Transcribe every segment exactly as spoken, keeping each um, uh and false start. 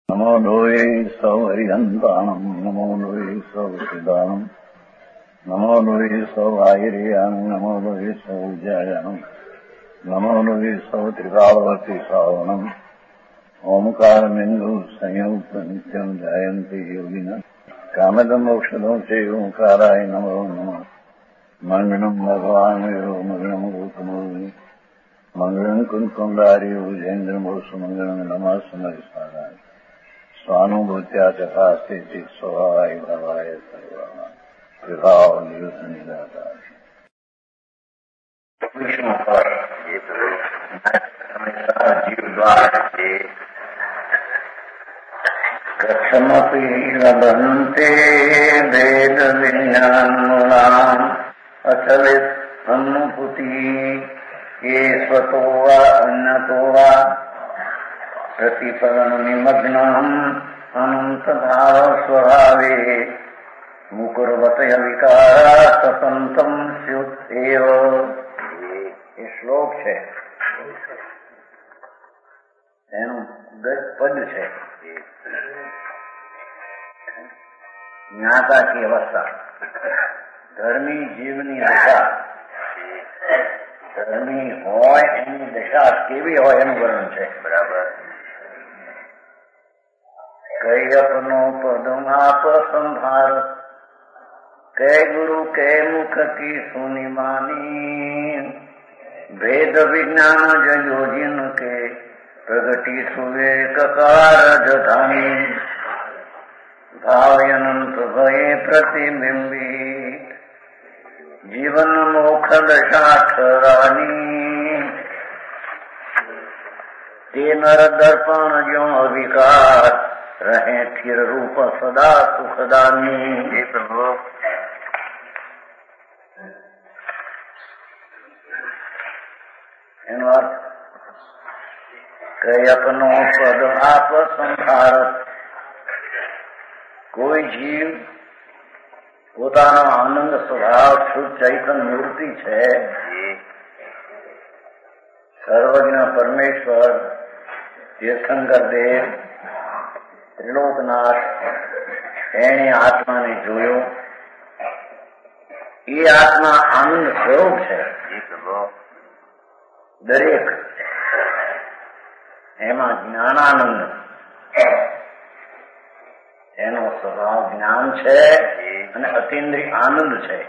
नमो लोये सौहरिहन्ताणम् नमो लोये सौहृदानम् नमो लोये सौभागिर्यानम् नमो लोये सौजायानम् नमो लोये सौत्रिकावती सावनम् ओंकारमिन्दु संयुक्त नित्यम् जायन्ति योगिनः कामदम् मोक्षदम् च ओंकाराय नमो नमः मङ्गलम् भगवान् वीरो मङ्गलम् रूपमोहि मङ्गलम् कुन्कुण्डारि भुजेन्द्रमोसु मङ्गलम् नमः समरिसाराय स्वानुभूत्या तथा स्थिति स्वभावाय भवाय सर्वा विभाव नियुक्त निराता विष्णु पर जीव द्वारा से कथमपि लभन्ते वेद विज्ञान मूलाम अचलित अनुभूति ये स्वतो वा अन्यतो वा प्रतिफलन निमग्नम् अनंत भाव स्वभावे मुकुरवतय विकारा सतंतम स्युत एव। ये श्लोक है એનું પદ છે જ્ઞાતા की अवस्था धर्मी जीवनी दशा धर्मी હોય એની દશા કેવી હોય એનું વર્ણન છે બરાબર। कई अपनो पद आप संभार कै गुरु कै मुख की सुनी मानी भेद विज्ञान जयो जिन के प्रगति सुवेक कारज धानी भाव अनंत भये प्रतिबिंबित जीवन मोक्ष दशा ठहरानी ते नर दर्पण ज्यो अविकार रहे थिर रूप सदा सुखदानी। हे प्रभु એનો અર્થ કઈ અપનો પદ આપ સંભારત કોઈ જીવ પોતાનો આનંદ સ્વભાવ શુદ્ધ ચૈતન્ય મૂર્તિ છે સર્વજ્ઞ પરમેશ્વર તીર્થંકર દેવ ત્રિલોકનાથ એણે આત્માને જોયો એ આત્મા આનંદ સ્વરૂપ છે દરેક એમાં જ્ઞાનાનંદ એનો સ્વભાવ જ્ઞાન છે અને અતિન્દ્રિય આનંદ છે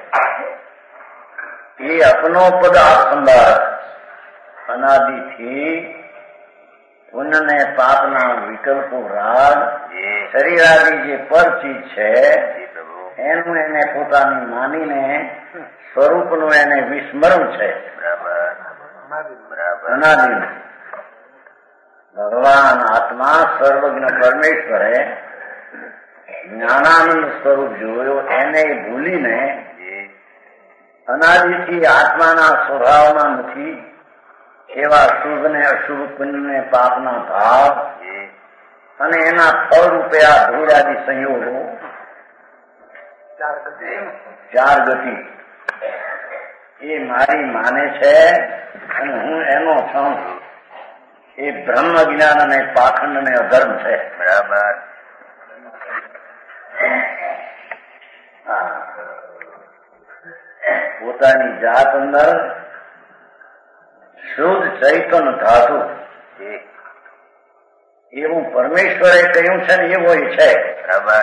એ અપનો પદ આપનાર અનાદિથી પુણ્ય ને પાપના વિકલ્પો રાગ શરીરાદી જે પર ચીજ છે એનું એને પોતાની માનીને સ્વરૂપનું એને વિસ્મરણ છે અનાદિ ભગવાન આત્મા સર્વજ્ઞ પરમેશ્વરે જ્ઞાનાનંદ સ્વરૂપ જોયો એને ભૂલીને અનાદિથી આત્માના સ્વભાવમાં નથી એવા શુભ ને અશુભ પુણ્ય ને પાપના ભાવ અને એના ફળ રૂપે આ ધૂળાદી સંયોગો ચાર ગતિ એ મારી માને છે અને હું એનો છું એ બ્રહ્મ જ્ઞાન અને પાખંડ ને અધર્મ છે બરાબર। પોતાની જાત અંદર શુદ્ધ ચૈતન ધાતુ એવું પરમેશ્વરે કહ્યું છે ને એવો છે બરાબર।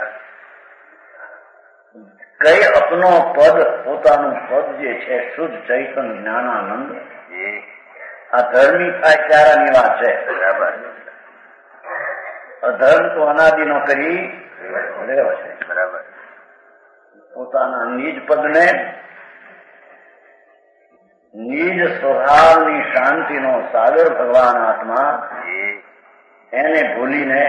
કઈ અપનો પદ પોતાનું પદ જે છે શુદ્ધ ચૈતન જ્ઞાનાનંદ આ ધર્મી થાય ત્યારાની વાત છે બરાબર। અધર્મ તો અનાદિનો કરી રહ્યો છે બરાબર। પોતાના નિજ પદને નિજ સ્વભાવની શાંતિનો સાગર ભગવાન આત્મા એને ભૂલીને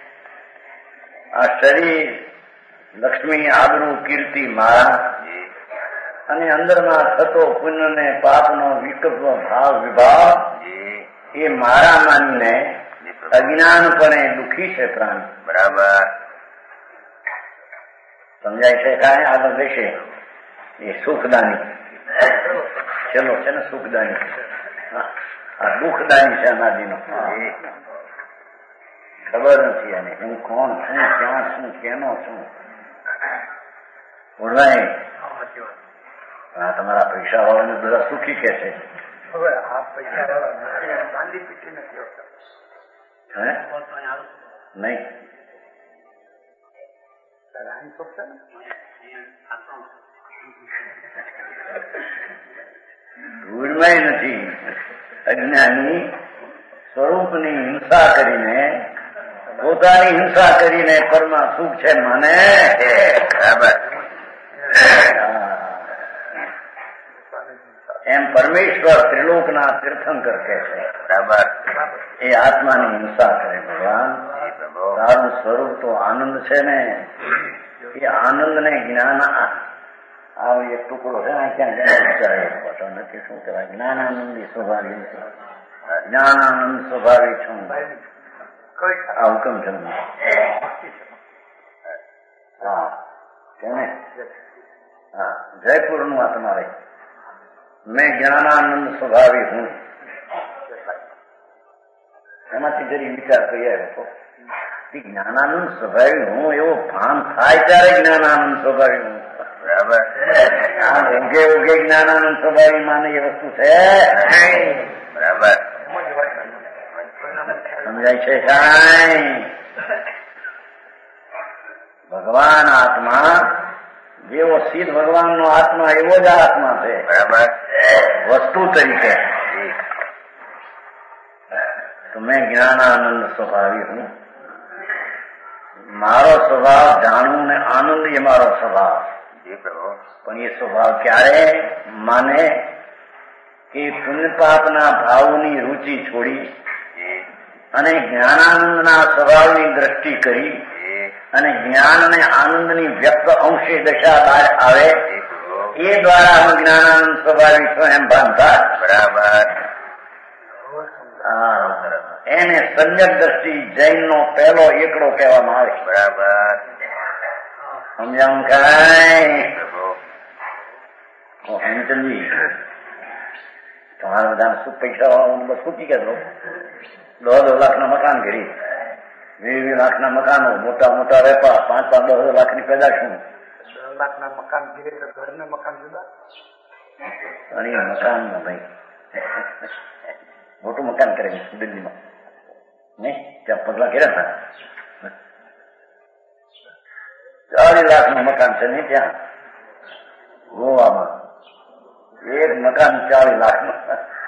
આ શરીર લક્ષ્મી આબરૂ કીર્તિ મારા અને અંદરમાં થતો પુણ્ય ને પાપનો વિકલ્પ ભાવ વિભાવ એ મારા માનીને અજ્ઞાનપણે દુઃખી છે પ્રાણી બરાબર સમજાય છે કાંઈ આગળ દેશે એ સુખદાની ચલો છે ને સુખદાની આ દુઃખદાની છે અનાદિનો ખબર નથી એને હું કોણ છું, ક્યાં છું, કેનો છું. બોલવાય હા તમારા પૈસા વાળાને બધા સુખી કે છે. હવે આ પૈસા વાળા ગાંધી પીટી નથી હોતા નહીં ધૂળમાં નથી. અજ્ઞાની સ્વરૂપની હિંસા કરીને પોતાની હિંસા કરીને પરમા સુખ છે મને બરાબર. એમ પરમેશ્વર ત્રિલોકના તીર્થંકર કે છે બરાબર. એ આત્માની હિંસા કરે. ભગવાન તારું સ્વરૂપ તો આનંદ છે ને, એ આનંદ ને જ્ઞાન આ એક ટુકડો છે ને ક્યાં વિચારે નથી શું કહેવાય જ્ઞાનાનંદી સ્વભાવી છે. જ્ઞાનાનંદ સ્વભાવી છું આ હુકમ છે. હા છે ને હા જયપુર નું આ તમારે મેં જ્ઞાનાનંદ સ્વભાવી હું એમાંથી જરી વિચાર કરી આવ્યો હતો. જ્ઞાનાનંદ સ્વભાવી હું એવો ભાન થાય ત્યારે જ્ઞાનાનંદ સ્વભાવી હું બરાબર. ઉગે ઉગે જ્ઞાનાનંદ સ્વભાવી માને એ વસ્તુ છે બરાબર. સમજાય છે કાંઈ? ભગવાન આત્મા જેવો સિદ્ધ ભગવાનનો આત્મા એવો જ આત્મા છે બરાબર. વસ્તુ તરીકે તો મેં જ્ઞાનાનંદ સ્વભાવી હું. મારો સ્વભાવ જાણવું ને આનંદ એ મારો સ્વભાવ. પણ એ સ્વભાવ ક્યારે માને કે પુણ્ય પાપના ભાવની રુચિ છોડી અને જ્ઞાનાનંદના સ્વભાવની દ્રષ્ટિ કરી અને જ્ઞાન અને આનંદની વ્યક્ત અંશે દશા બહાર આવે એ દ્વારા હું જ્ઞાનાનંદ સ્વભાવી છું એમ ભાનતા બરાબર. એને સંયક દ્રષ્ટિ જૈન નો પહેલો એકડો કહેવામાં આવે બરાબર. સમજાવું કાંઈ? હેમચંદજી તમારા બધા શું પૈસા વાળા બસ શું કે દોઢ લાખના મકાન કરી વીસ વીસ લાખના મકાનો મોટા મોટા વેપાર પાંચ પાંચ દસ લાખની પેદાશું દસ લાખના મકાન ઘીરે તો ઘરના મકાન જુદા અને મકાનમાં ભાઈ મોટું મકાન કરે દિલ્હીમાં નહીં ત્યાં પગલા કર્યા હતા. ચાલીસ લાખનું મકાન છે ને ત્યાં ગોવામાં એક મકાન ચાલીસ લાખનું.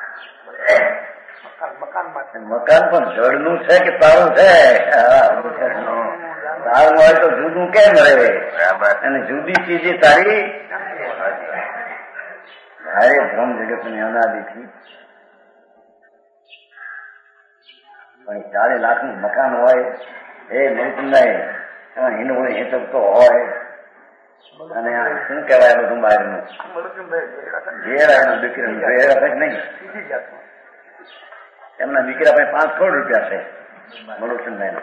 મકાન પણ જળનું છે કે તારું છે? તારું હોય તો જુદું કેમ રહે? અને જુદી ચીજે તારી ભારે ભ્રમ જગતની અનાદિથી પણ ચાલીસ લાખનું મકાન હોય એ મલકુંડાય એમાં હિંડોળી હેચકતો હોય અને શું કહેવાય બધું બહારનું ઝેરાનું દીકરી ઝેરા નહીં. એમના દીકરા પાસે પાંચ કરોડ રૂપિયા છે મલુચંદભાઈ.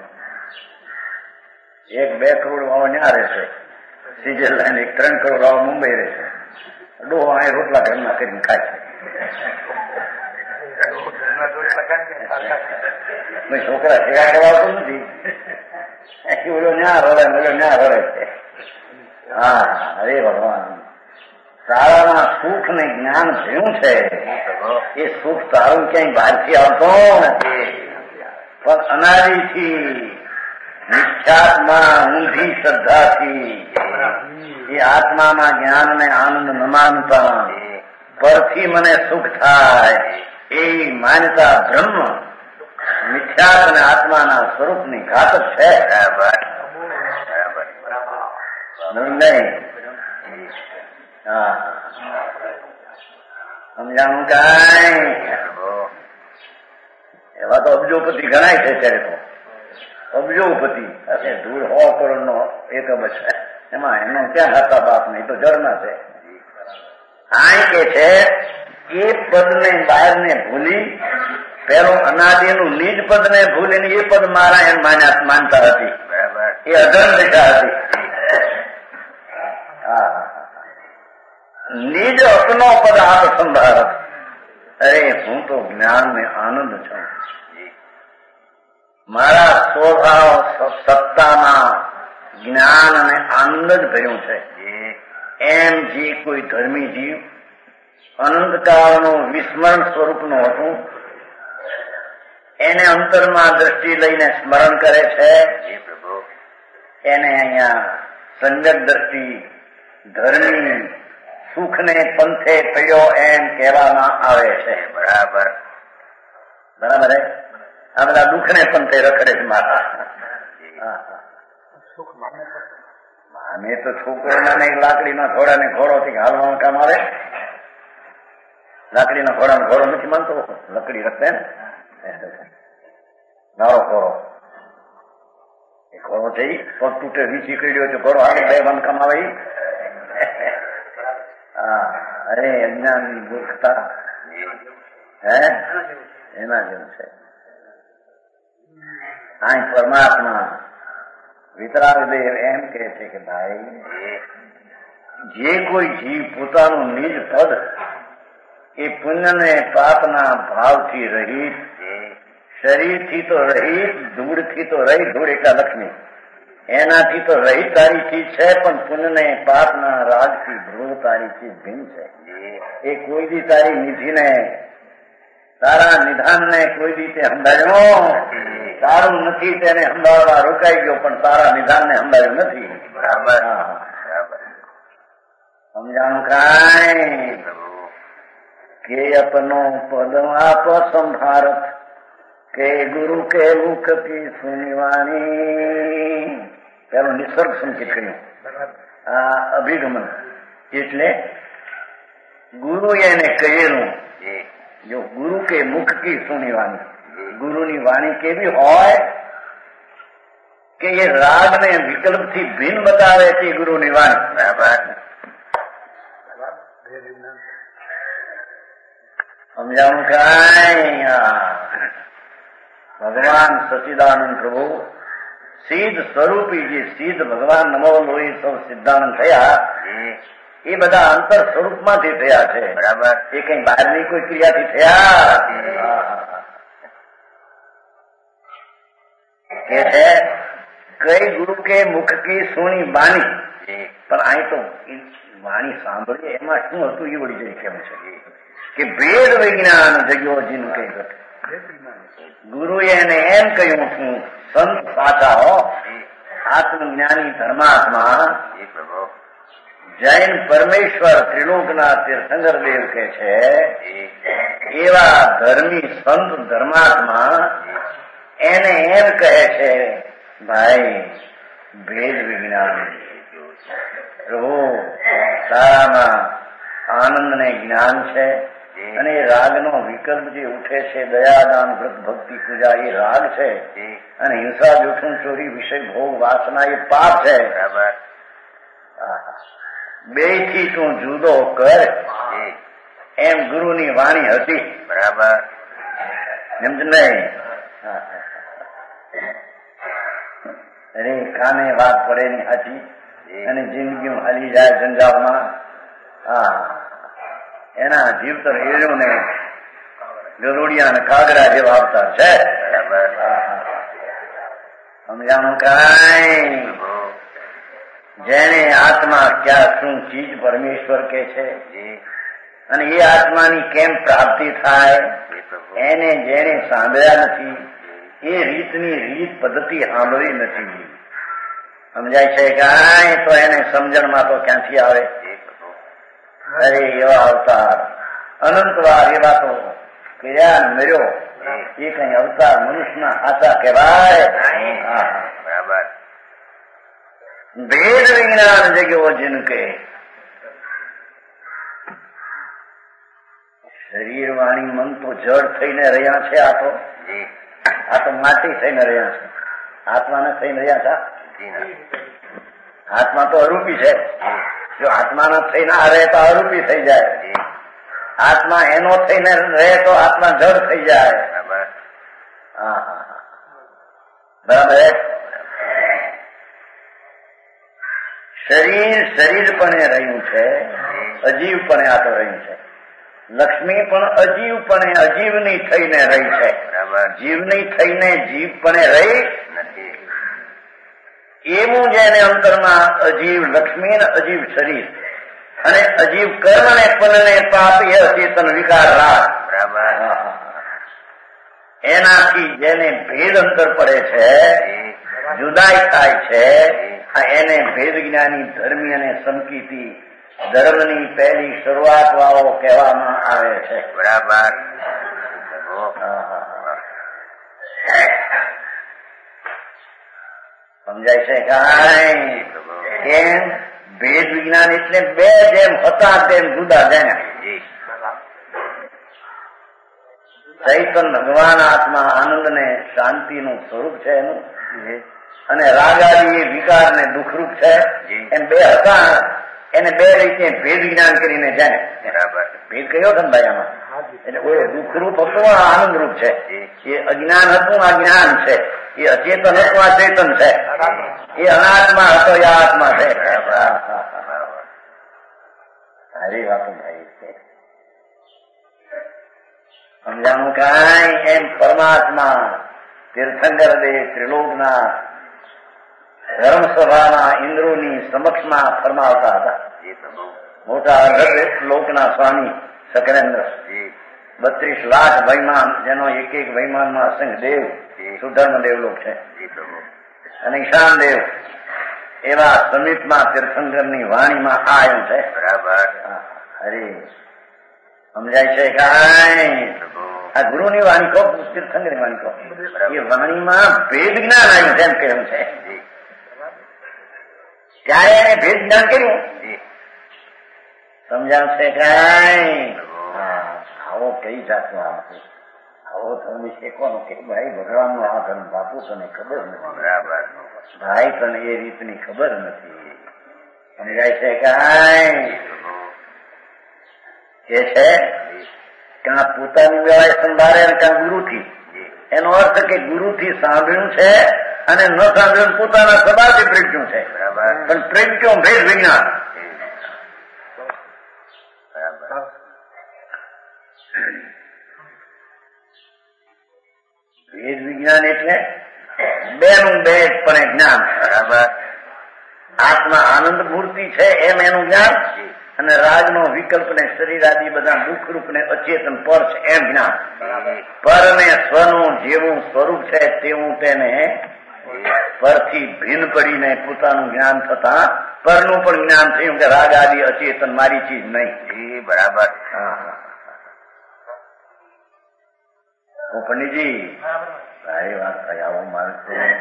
એક બે કરોડ વાળો ત્યાં રહેશે સ્વિટરલેન્ડ, એક ત્રણ કરોડ વાળો મુંબઈ રહેશે. ડોહો અહીં રોટલા ઘરના કરીને ખાય છે. છોકરા સેવા કરાવતો નથી. ઓલો ન્યા રડે ઓલો ન્યા રડે છે. હા અરે ભગવાન તારામાં સુખ ને જ્ઞાન ભેવું છે. એ સુખ તારું ક્યાંય બહારથી આવતો નથી પણ અનાદિથી નિશ્ચાતમાં ઊંધી શ્રદ્ધાથી એ આત્મામાં જ્ઞાન ને આનંદ ન માનતા પરથી મને સુખ થાય એ માન્યતા બ્રહ્મ મિથ્યાત અને આત્માના સ્વરૂપની ઘાતક છે. નહીં હા સમજાણું કાંઈ? એવા તો અબજોપતિ ગણાય છે ત્યારે તો અબજોપતિ ધૂળ સો કરોડ નો એક અબજ છે એમાં એનો ક્યાં હતા બાપ નહીં તો જળના છે. આ કે છે એ પદને બહારને ભૂલી પેલો અનાદિનું નિજ પદને ભૂલીને એ પદ મારા એમ માનતા હતી. એ અધર્મ દિશા હતી. હા નિજ અપનો પદ આપ સંભાળત. અરે હું તો જ્ઞાન ને આનંદ છું. મારા સ્વભાવ સત્તાના જ્ઞાન અને આનંદ જ ભર્યું છે. એમ જે કોઈ ધર્મી જીવ અનંતકાળનું વિસ્મરણ સ્વરૂપનું હતું એને અંતરમાં દ્રષ્ટિ લઈને સ્મરણ કરે છે. એને અહીંયા સંયક દ્રષ્ટિ ધર્મી સુખને પંથે પડ્યો એમ કહેવામાં આવે છે. બરાબર બરાબર હે. આ બધા દુઃખને પંથે રખડે છે માતા. માને તો છોકરોના એક લાકડીના ઘોડાને ઘોડોથી હાલવાનું કામ આવે. લાકડીના ઘોડાને ઘોડો નથી માનતો, લકડી રખડે ને નારો ઘોડો. એ ઘોડો થઈ પગ તૂટે વીછી કર્યો તો ઘોડો હાલ બે બાંધકામ આવે. હા, અરે અજ્ઞાનની મૂર્ખતા હે એના જેવું છે. આ પરમાત્મા વિતરાગદેવ એમ કે છે કે ભાઈ જે કોઈ જીવ પોતાનું નિજ પદ એ પુણ્ય ને પાપના ભાવથી રહિત, શરીરથી તો રહિત, ધૂળથી તો રહિત, ધૂળ એકા લક્ષ્મી એનાથી તો રહિત તારી ચીજ છે, પણ પુણ્ય ને પાપના રાગથી ભ્રૂ તારી ચીજ ભિન્ન છે. એ કોઈ દી તારી નિધિને તારા નિધાનને કોઈ રીતે સંભાળ્યો તારું નથી તેને સંભાળવા રોકાઈ ગયો, પણ તારા નિધાનને સંભાળ્યું નથી. બરાબર સમજાણું કાંઈ કે અપનો પદ આપ સંભારત કે ગુરુ કે મુખ કી સુનિવાણી. પેલું નિસર્ગ સંકેત કર્યું આ અભિગમન એટલે ગુરુ એને કહેલું જો ગુરુ કે મુખ કી સુનિવાણી. ગુરુની વાણી કેવી હોય કે એ રાગને વિકલ્પથી ભિન્ન બતાવે છે ગુરુની વાણી. બરાબર સમજાવું કાંઈ. ભગવાન સચિદાનંદ પ્રભુ સિદ્ધ સ્વરૂપી જે સિદ્ધ ભગવાન નમો લોહી સૌ સિદ્ધાનંદ થયા એ બધા અંતર સ્વરૂપમાંથી થયા છે. બરાબર એ કઈ બહારની કોઈ ક્રિયાથી થયા કે છે કઈ ગુરુ કે મુખ કી સુણી બાણી. પણ અહીં તો વાણી સાંભળીએ એમાં શું હતું એ વળી જઈ કેમ છે કે ભેદ વિજ્ઞાન જગ્યો જીનું કઈ ઘટ. ગુરુએ એને એમ કહ્યું છું સંત સાચા હો આત્મજ્ઞાની ધર્માત્મા જૈન પરમેશ્વર ત્રિલોકના તીર્થંકર દેવ કે છે એવા ધર્મી સંત ધર્માત્મા એને એમ કહે છે ભાઈ ભેદ વિજ્ઞાન પ્રભુ તારામાં આનંદ ને જ્ઞાન છે અને એ રાગનો વિકલ્પ જે ઉઠે છે દયાદાન વ્રત ભક્તિ પૂજા એ રાગ છે અને હિંસા જોખમ ચોરી વિષય ભોગ વાસના એ પાપ છે. બે થી તું જુદો કર એમ ગુરુની વાણી હતી. બરાબર એમ જ નહીં. અરે કાને વાત પડે ની હાથી અને જિંદગી હાલી જાય જંજાળમાં. હા એના જીવતર એળ્યું ને ગરુડિયા ને કાગડા જેવા અવતાર છે. સમજાણું કાંઈ. જેને આત્મા ક્યાં શું ચીજ પરમેશ્વર કે છે અને એ આત્માની કેમ પ્રાપ્તિ થાય એને જેને સાંભળ્યા નથી એ રીતની રીત પદ્ધતિ સાંભળી નથી. સમજાય છે કાંઈ. તો એને સમજણમાં તો ક્યાંથી આવે. અરે એવા અવતાર અનંતવાર એવા તો કર્યા મર્યો એ કઈ અવતાર મનુષ્યના આશા કહેવાય. બરાબર ભેદ વિજ્ઞાન જગ્યો જીનકે. શરીર વાણી મન તો જડ થઈને રહ્યા છે. આ તો આ તો માટી થઈને રહ્યા છે. આત્માને થઈને રહ્યા છે. આત્મા તો અરૂપી છે. જો આત્માના થઈને આ રહે તો અરૂપી થઈ જાય. આત્મા એનો થઈને રહે તો આત્મા જડ થઈ જાય. હા બરાબર. શરીર શરીરપણે રહ્યું છે, અજીવપણે આ તો રહ્યું છે. લક્ષ્મી પણ અજીવપણે અજીવની થઈને રહી છે. જીવની થઈને જીવપણે રહી નથી. એવું જેને અંતરમાં અજીવ લક્ષ્મી ને અજીવ શરીર અને અજીવ કર્મ ને પલને પાપ એ અચેતન વિકાર રાગ બરાબર એનાથી જેને ભેદ અંતર પડે છે જુદાઈ થાય છે એને ભેદ જ્ઞાની ધર્મી અને સંકીર્તિ ધર્મની પહેલી શરૂઆત વાળો કહેવામાં આવે છે બરાબર સમજાય છે કાંઈ કેમ ભેદ વિજ્ઞાન એટલે બે જેમ હતા તેમ જુદા જાય ચૈતન ભગવાન આત્મા આનંદ ને શાંતિનું સ્વરૂપ છે એનું અને રાગાદી એ વિકાર ને દુઃખરૂપ છે એમ બે હતા એને બે રીતે ભેદ જ્ઞાન કરીને જાય બરાબર ભેદ કયો છે ને ભાઈ આમાં એટલે કોઈ દુઃખરૂપ હતું આ આનંદરૂપ છે એ અજ્ઞાન હતું આ જ્ઞાન છે એ અચેતન હતું આ ચેતન છે એ અનાત્મા હતો એ આત્મા છે સારી વાતો ભાઈ છે સમજાનું કાંઈ એમ પરમાત્મા તીર્થંકર દેવ ત્રિલોકના ધર્મસભાના ઇન્દ્રોની સમક્ષમાં ફરમાવતા હતા મોટા અર્ધ લોકના સ્વામી સકરેન્દ્ર બત્રીસ લાખ વૈમાન જેનો એક એક વૈમાનમાં અસંખ્ય દેવ સુધર્મ દેવલોક છે અને ઈશાન દેવ એવા સમીપમાં તીર્થંકરની વાણીમાં આયો છે બરાબર હરે સમજાય છે કાંઈ આ ગુરુની વાણી કહો તીર્થંકરની વાણી કહો એ વાણીમાં ભેદ જ્ઞાન આવ્યું તેમ કહેવું છે ત્યારે એને ભેદ જ્ઞાન કર્યું સમજાવશે કાંઈ આવો કઈ જાતનો આમ આવો ધર્મ છે કોનો કે ભાઈ ભગવાનનો આ ધર્મ બાપુ તને ખબર નથી બરાબર ભાઈ તને એ રીતની ખબર નથી સમજાય છે કાંઈ કે છે કાં પોતાની વેળાએ સંભાળે અને કાં ગુરુથી એનો અર્થ કે ગુરુથી સાંભળ્યું છે અને ન સાંભળ્યું પોતાના સ્વભાવથી પ્રજ્ઞું છે પણ પ્રજ્ઞો ભેદ વિજ્ઞાન ભેદ વિજ્ઞાન એટલે બે નું બે પણ જ્ઞાન બરાબર આત્મા આનંદ મૂર્તિ છે એમ એનું જ્ઞાન અને રાગનો વિકલ્પ ને શરીર આદિ બધા દુઃખરૂપ ને અચેતન પર છે એમ જ્ઞાન પર ને સ્વનું જેવું સ્વરૂપ છે તેવું તેને પરથી ભિન્ન પડીને પોતાનું જ્ઞાન થતા પરનું પણ જ્ઞાન થયું કે રાગ આદિ અચેતન મારી ચીજ નહીં એ બરાબર પંડિતજી સારી વાત થઈ આવું માનશું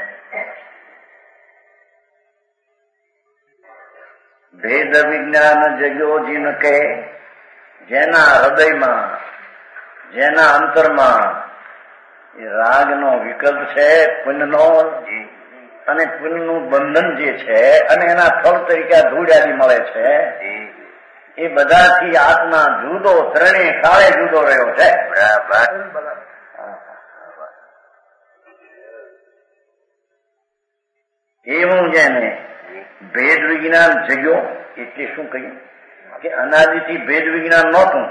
ભેદ વિજ્ઞાન જગ્યો જીન કે જેના હૃદયમાં જેના અંતરમાં એ રાગનો વિકલ્પ છે પુણ્યનો અને પુણ્યનું બંધન જે છે અને એના ફળ તરીકે ધૂળ આદિ મળે છે એ બધાથી આત્મા જુદો ત્રણેય કાળે જુદો રહ્યો છે બરાબર એવું જેને ભેદ વિજ્ઞાન જગ્યો એટલે શું કહ્યું કે અનાદિથી ભેદ વિજ્ઞાન નહોતું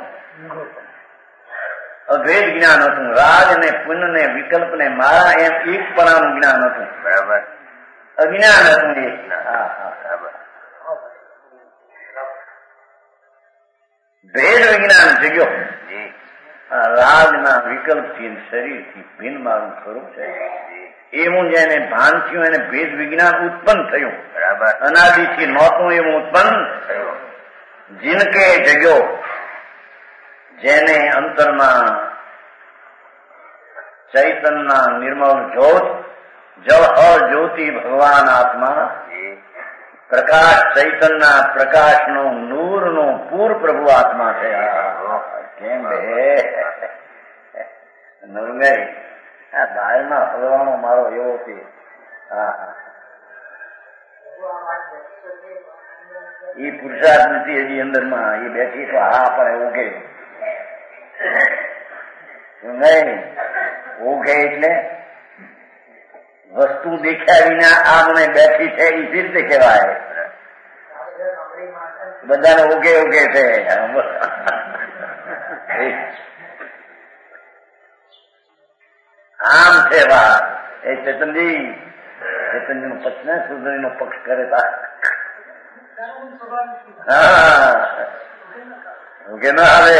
અભેદ જ્ઞાન હતું રાગ ને પુણ્ય ને વિકલ્પ ને મારા એમ એક પરાનું જ્ઞાન હતું બરાબર અજ્ઞાન હતું એ ભેદ વિજ્ઞાન જગ્યો રાગના વિકલ્પથી શરીરથી ભિન્ન મારું સ્વરૂપ છે એવું જેને ભાન થયું એને ભેદ વિજ્ઞાન ઉત્પન્ન થયું બરાબર અનાદિથી નહોતું એવું ઉત્પન્ન થયું જીનકે જગ્યો જેને અંતરમાં ચૈતનના નિર્મળ જ્યોત જળ જ્યોતિ ભગવાન આત્મા પ્રકાશ ચૈતનના પ્રકાશનો નૂરનો પૂર પ્રભુ આત્મા છે કેમ બે નરમઈ આ દાળમાં હલવાનો મારો એવો છે હા એ પુરુષાર્થ નથી હજી અંદરમાં એ બેઠી તો હા પણ ઉગે નહીં ઉગે એટલે વસ્તુ દેખ્યા વિના આ મને બેઠી છે એ રીતે કહેવાય બધાને ઉગે ઉગે છે આમ છે વાત એ ચેતનજી ચૈતન્ય નો પક્ષ ને સુંદરી નો પક્ષ કરે તા હા કે ના આવે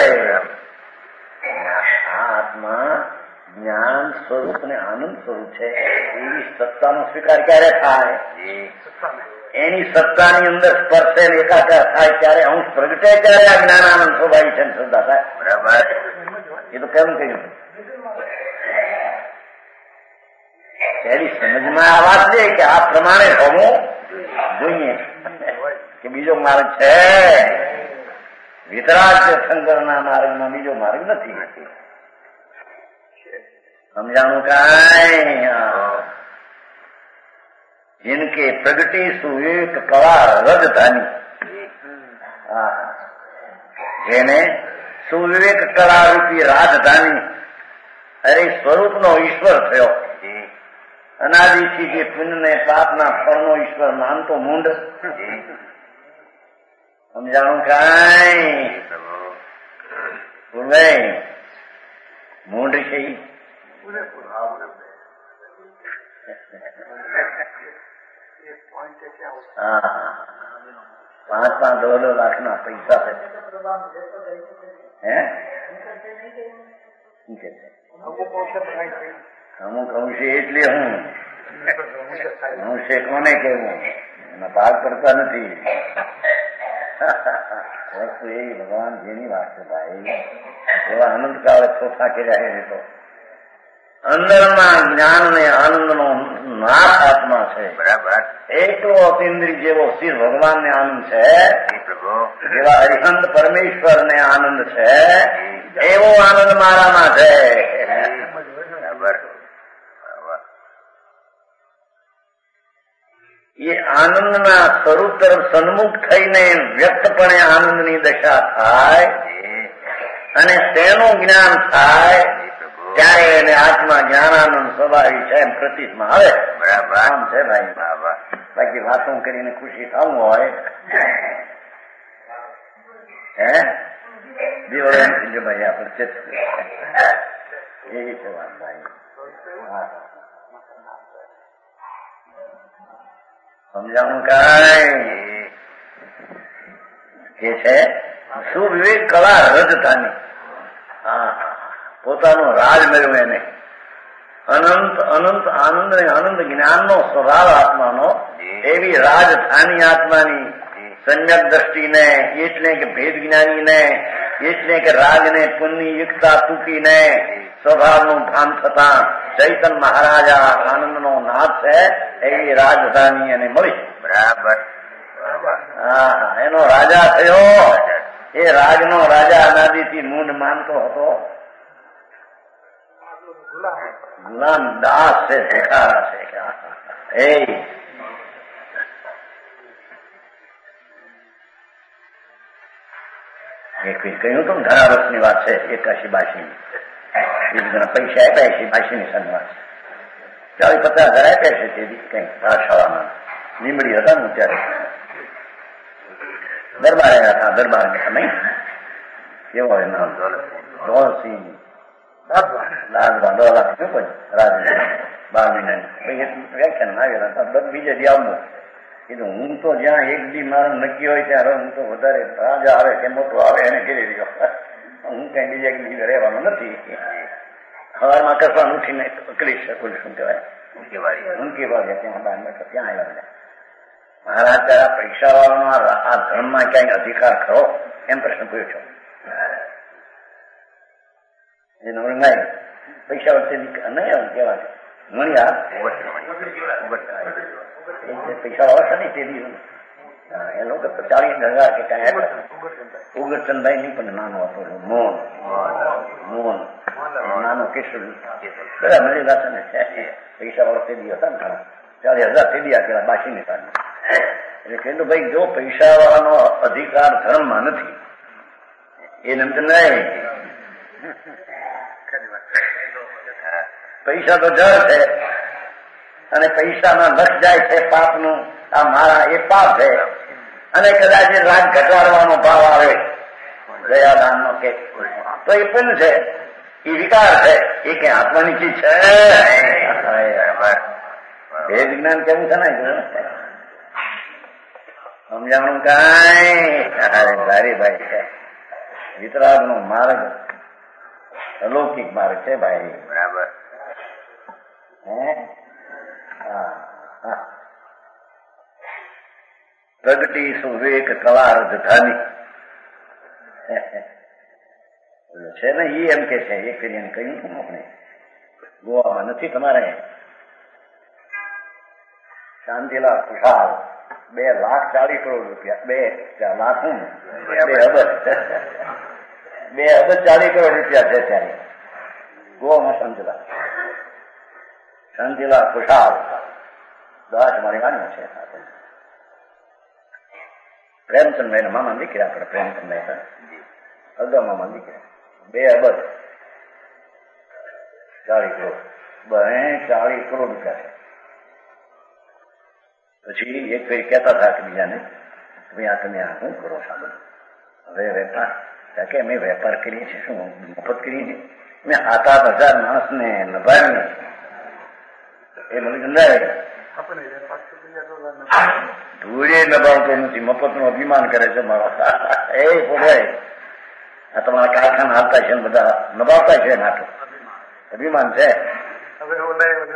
આ આત્મા જ્ઞાન સ્વરૂપ ને આનંદ સ્વરૂપ છે. એવી સત્તાનો સ્વીકાર ક્યારે થાય? એની સત્તાની અંદર સ્પર્શે એકાકાર થાય ત્યારે અંશ પ્રગટે ત્યારે આ જ્ઞાન આનંદ સ્વભાવી છે શ્રદ્ધા થાય. બરાબર. એ તો કેમ કહ્યું? એની સમજમાં આ વાત છે કે આ પ્રમાણે હોવું જોઈએ કે બીજો માર્ગ છે. વિતરાગ શંકરના માર્ગમાં બીજો માર્ગ નથી. સમજાણું કાંઈ? जिनके प्रगति सुविवेक कला रजधानी, જેને સુવિવેક કલા રૂપી રાજધાની અરે સ્વરૂપનો ઈશ્વર થયો. અનાદિથી જે પુણ્ય ને પાપના ફળનો ઈશ્વર માનતો મૂંડ. સમજાણું કાંઈ? મૂંડ છે. હા, પાંચ પાંચ દોઢ લાખ ના પૈસા છે. હે અમુક અંશે એટલે હું અંશે કોને કેવું એના ભાગ પડતા નથી. વસ્તુ એ ભગવાન જેની વાત છે ભાઈ, એવા અનંતકાળે ચોથા કર્યા છે. તો અંદરમાં જ્ઞાન ને આનંદ નો નાથ આત્મા છે. બરાબર. એકલો અતિન્દ્રિય જેવો શિવ ભગવાન ને આનંદ છે, જેવા હરિહંત પરમેશ્વર ને આનંદ છે, એવો આનંદ મારામાં છે. બરાબર. એ આનંદના સ્વરૂપ તરફ સન્મુખ થઈને વ્યક્તપણે આનંદની દશા થાય અને તેનું જ્ઞાન થાય ત્યારે એને આત્મા જ્ઞાનાનંદ સ્વભાવી છે એમ પ્રતીતમાં આવે. બરાબર. આમ છે ભાઈ. બાકી વાતો કરીને ખુશી થવું હોય હે દીવડે ભાઈ આપણે ચેત એવી છે વાત ભાઈ. સમજાવું કાંઈ? કે છે સુવિવેક કલા રજધાની. હા, પોતાનો રાજ મળ્યો એને. અનંત અનંત આનંદ ને આનંદ જ્ઞાનનો સ્વભાવ આત્માનો, એવી રાજધાની આત્માની સમ્યક દ્રષ્ટિને, એટલે કે ભેદ જ્ઞાનીને, એટલે કે રાગને પુણ્ય યુક્તા તૂટીને સ્વભાવનું ભાન થતા ચૈતન્ય મહારાજા આનંદનો નાથ છે, એવી રાજધાની એને મળી. બરાબર. હા, એનો રાજા થયો. એ રાજનો રાજા અનાદિથી મૂંડ માનતો હતો. ગુલામ દાસ છે, ભેખારા છે. એ કહ્યું તો ઘણા વર્ષની વાત છે. એકાશી બાશી પૈસા આપ્યા છે. બાશીની સન્માન ચાલીસ પચાસ હજાર આપ્યા છે. તે કઈ શાળામાં લીમડી હતા ને ત્યારે દરબાર આવ્યા હતા. દરબાર નહીં કેવો હોય નામ ધોલસિંહ લાલબા દોલા શું કોઈ રાજ બાર મહિનાની વ્યાખ્યાન આવેલા હતા. બીજે દી આવવું કીધું હું તો જ્યાં એક દી મારું નક્કી હોય ત્યારે હું તો વધારે રાજા આવે કે મોટો આવે એને ઘેરી રહ્યો. હું કઈ બીજા એક બીજે રહેવાનો નથી. સવારમાં કસવાનું ઉઠીને કરી શકું. શું કહેવાય ઊંકી વાગે ત્યાં બાર બેઠો ત્યાં આવ્યા. મહારાજ તારા પૈસા વાળાનો આ ધર્મમાં ક્યાંય અધિકાર ખરો એમ પ્રશ્ન પૂછ્યો. એનો રંગાય પૈસા વચ્ચે નહીં કેવા મળ્યા પૈસા વાળા ને તે દિવસ એ લોકો ચાલીસ હજાર કે કઈ ઉગરચંદભાઈ નહીં પણ નાનો હતો મોહન મોહન નાનો કિશોર બધા મળેલા છે ને પૈસા વાળા તે દિવસ હતા ને ઘણા ચાલીસ હજાર તે દિવસ પેલા બાકી ને સામે એટલે કહેલું ભાઈ જો પૈસા વાળાનો અધિકાર ધર્મમાં નથી એ નંતર નહીં. પૈસા તો જળ છે અને પૈસામાં લક્ષ જાય છે પાપનું. આ મારા એ પાપ છે અને કદાચ એ રાગ ઘટાડવાનો ભાવ આવે દયાદાનનો કે તો એ પુણ્ય છે, એ વિકાર છે. એ કે આત્માની ચીજ છે. ભેદ જ્ઞાન કેવું છે ને સમજાણું કાંઈ અરે ભારી ભાઈ છે. વિતરાગ નો માર્ગ અલૌકિક માર્ગ છે ભાઈ. બરાબર. હે હા પ્રગટી સુવેક કલા રજધાની છે ને એ એમ કે છે. એક ફેરી એને કહ્યું હતું આપણે ગોવામાં નથી તમારે શાંતિલાલ ખુશાલ બે લાખ ચાલીસ કરોડ રૂપિયા બે લાખ હું બે અબજ બે અબજ ચાલીસ કરોડ રૂપિયા છે ત્યારે ગોવામાં શાંતિલાલ શાંતિલાલ ખુશાલ દાસ મારી ગાડીઓ છે. પ્રેમચંદભાઈ ના મામા દીકરા આપણે પ્રેમચંદભાઈ અગા મામા દીકરા બે અબજ ચાલીસ કરોડ બે ચાલીસ કરોડ રૂપિયા છે. પછી એક ફેરી કહેતા હતા કે બીજાને ભાઈ આ તમે આ શું કરો છો બધું હવે વેપાર કે અમે વેપાર કરીએ છીએ શું મફત કરીએ છીએ મેં સાત આઠ હજાર માણસને નભાવીને એ મને ગંધાય ધૂળે નભાવતો નથી મફત નું અભિમાન કરે છે મારા એ બોલે આ તમારા કારખાના હાલતા છે બધા નભાવતા છે નાટો અભિમાન છે. એ તો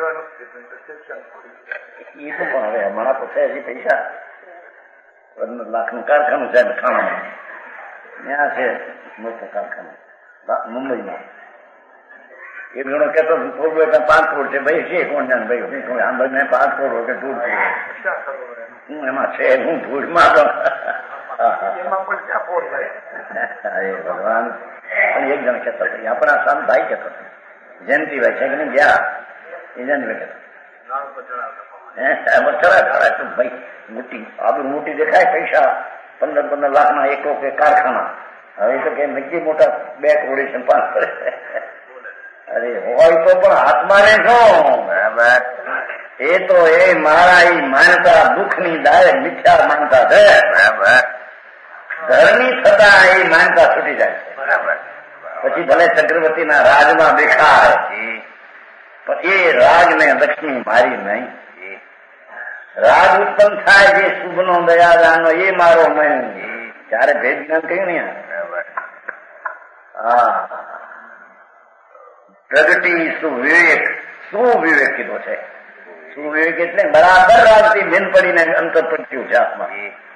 પણ હવે હમણાં તો છે હજી પૈસા પંદર લાખ નું કારખાનું છે ખાવાનું ત્યાં છે મોટું કારખાનું મુંબઈમાં. એ ઘણો કેતો થોડું પાંચ કરોડ છે ભાઈ છે કોણ જાણ ભાઈ આમ બધું પાંચ કરોડ કે ધૂળ હું એમાં છે હું ધૂળમાં ભગવાન. પણ એક જણ કહેતા હતા આપણા સામ ભાઈ કહેતો હતો જયંતિભાઈ છે કે નહીં ગયા એ જયંતિભાઈ કહેતો ભાઈ મોટી આબુ મોટી દેખાય પૈસા પંદર પંદર લાખ ના એક કે કારખાના હવે તો કે નક્કી મોટા બે કરોડ છે પાંચ કરે અરે હોય તો પણ હાથમાં ને શું બરાબર. એ તો એ મારા એ માનતા દુઃખ ની દાય મિથ્યા માનતા છે બરાબર. ધર્મી થતા એ માનતા છૂટી જાય છે બરાબર. પછી ભલે ચક્રવર્તી ના રાજમાં દેખાય પણ એ રાગ ને લક્ષ્મી મારી નહીં. રાગ ઉત્પન્ન થાય જે શુભ નો દયાદાન એ મારો મન ત્યારે ભેદ જ્ઞાન કહ્યું ને હા પ્રગટી સુવિવેક સુવિવેક કીધો છે. સુવિવેક એટલે બરાબર રાગથી ભીન પડીને અંતર પડ્યું છે આત્મા.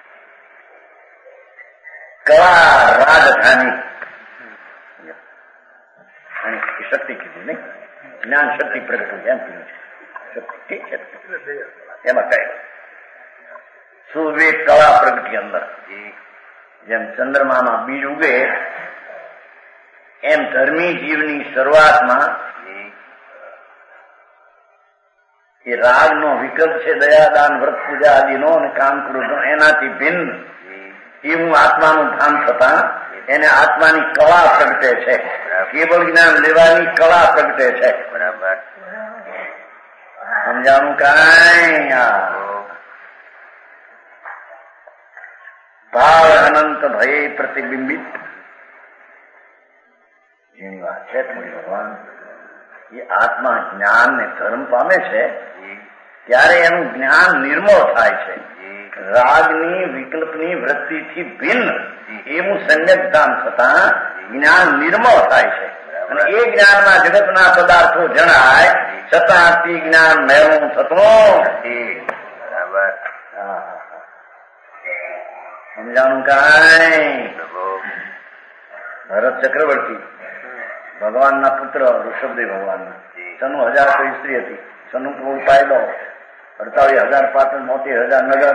કળા રાજધાની શક્તિ કીધું નહીં જ્ઞાન શક્તિ પ્રગટ એમ કીધું છે. ઠીક છે એમાં કઈ સુવિવેક કળા પ્રગટી અંદર જેમ ચંદ્રમામાં બીજ ઉગે એમ ધર્મી જીવની શરૂઆતમાં એ રાગનો વિકલ્પ છે દયાદાન વ્રત પૂજા આદિનો અને કામ ક્રોધનો એનાથી ભિન્ન એ હું આત્માનું ભાન થતા એને આત્માની કળા પ્રગટે છે. કેવળ જ્ઞાન લેવાની કળા પ્રગટે છે બરાબર. સમજાણું કાંઈ ભાવ અનંત ભય પ્રતિબિંબિત જેની વાત છે થોડી ભગવાન એ આત્મા જ્ઞાન ને ધર્મ પામે છે ત્યારે એનું જ્ઞાન નિર્મળ થાય છે. રાગની વિકલ્પની વૃત્તિથી ભિન્ન એવું સમ્યક થતા જ્ઞાન નિર્મળ થાય છે અને એ જ્ઞાનમાં જગતના પદાર્થો જણાય છતાં તે જ્ઞાન મેળવું થતું બરાબર. સમજાણું કાંઈ ભરત ચક્રવર્તી ભગવાનના પુત્ર ઋષભદેવ ભગવાનના સનુ હજાર કોઈ સ્ત્રી હતી સનુ કરોડ પાયલો અડતાલીસ હજાર પાટણ મોતી હજાર નગર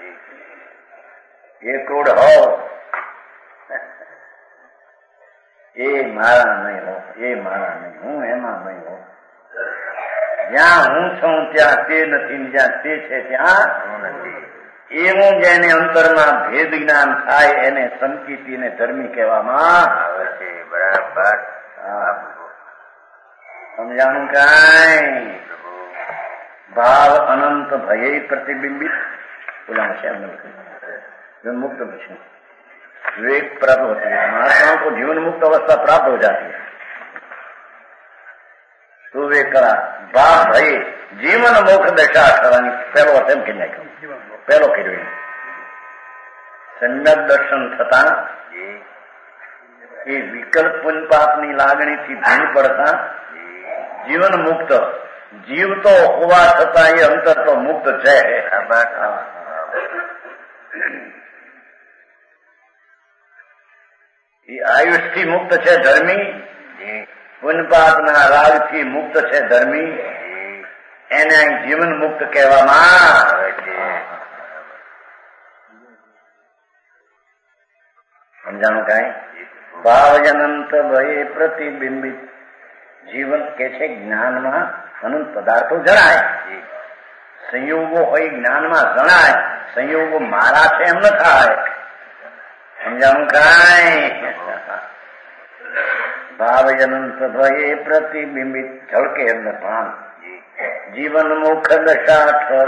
એક કરોડ હો એ મારા નહીં હો એ મારા નહીં હું એમાં નહીં હો. જ્યાં હું છું ત્યાં તે નથી જ્યાં તે છે ત્યાં હું નથી. એવું જેને અંતરમાં ભેદ જ્ઞાન થાય એને સંકિતી ને ધર્મી કહેવામાં આવે છે બરાબર. સમજાણું કાંઈ ભાવ અનંત ભય प्रतिबिंबित बोला जीवन मुक्त विषय विवेक प्राप्त होती है। महात्माओं को जीवन मुक्त अवस्था प्राप्त हो जाती है। તુવે કળા બા ભાઈ જીવન મોક્ષ દશા થવાની પહેલો અટેમ કરી નાખ્યો, પહેલો કર્યો. સમ્યક દર્શન થતા એ વિકલ્પ પુનપાપની લાગણીથી ભીન પડતા જીવન મુક્ત, જીવતો હોવા છતાં એ અંતર તો મુક્ત છે. એ આયુષથી મુક્ત છે ધર્મી, પુનપાપના રાગથી મુક્ત છે ધર્મી, એને જીવન મુક્ત કહેવામાં આવે છે. સમજાણું કાંઈ? ભાવજનંત ભય પ્રતિબિંબિત જીવન કે છે જ્ઞાનમાં અનંત પદાર્થો જણાય, સંયોગો હોય જ્ઞાનમાં જણાય, સંયોગો મારા છે એમ ન થાય. સમજાણું કાંઈ? ભાવજનંત ભય પ્રતિબિંબિત ઝળકે એમને ભાન જીવન મુખ દશા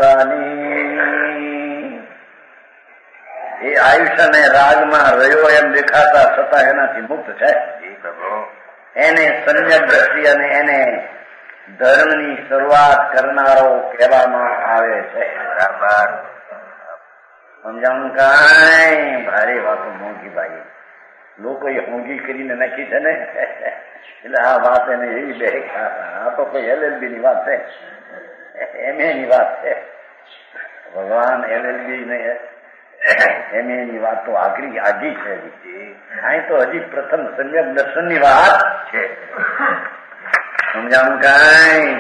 ઠરાની. એ આયુષ્ય ને રાગમાં રહ્યો એમ દેખાતા છતાં એનાથી મુક્ત છે. એને સમ્યક દ્રષ્ટિ અને એને ધર્મની શરૂઆત કરનારો કહેવામાં આવે છે. બરાબર સમજાણું કાંઈ? ભારે વાતો મોંઘી ભાઈ લોકોએ મોંઘી કરીને નાખી છે ને, એટલે આ વાત એને એવી બે આ તો કોઈ એલએલબી ની વાત છે, એમએ ની વાત છે. ભગવાન એલએલબી ને એમએ ની વાત તો આકરી આજી છે. અહીં તો હજી પ્રથમ સમ્યક દર્શન ની વાત છે. સમજાણું કાંઈ?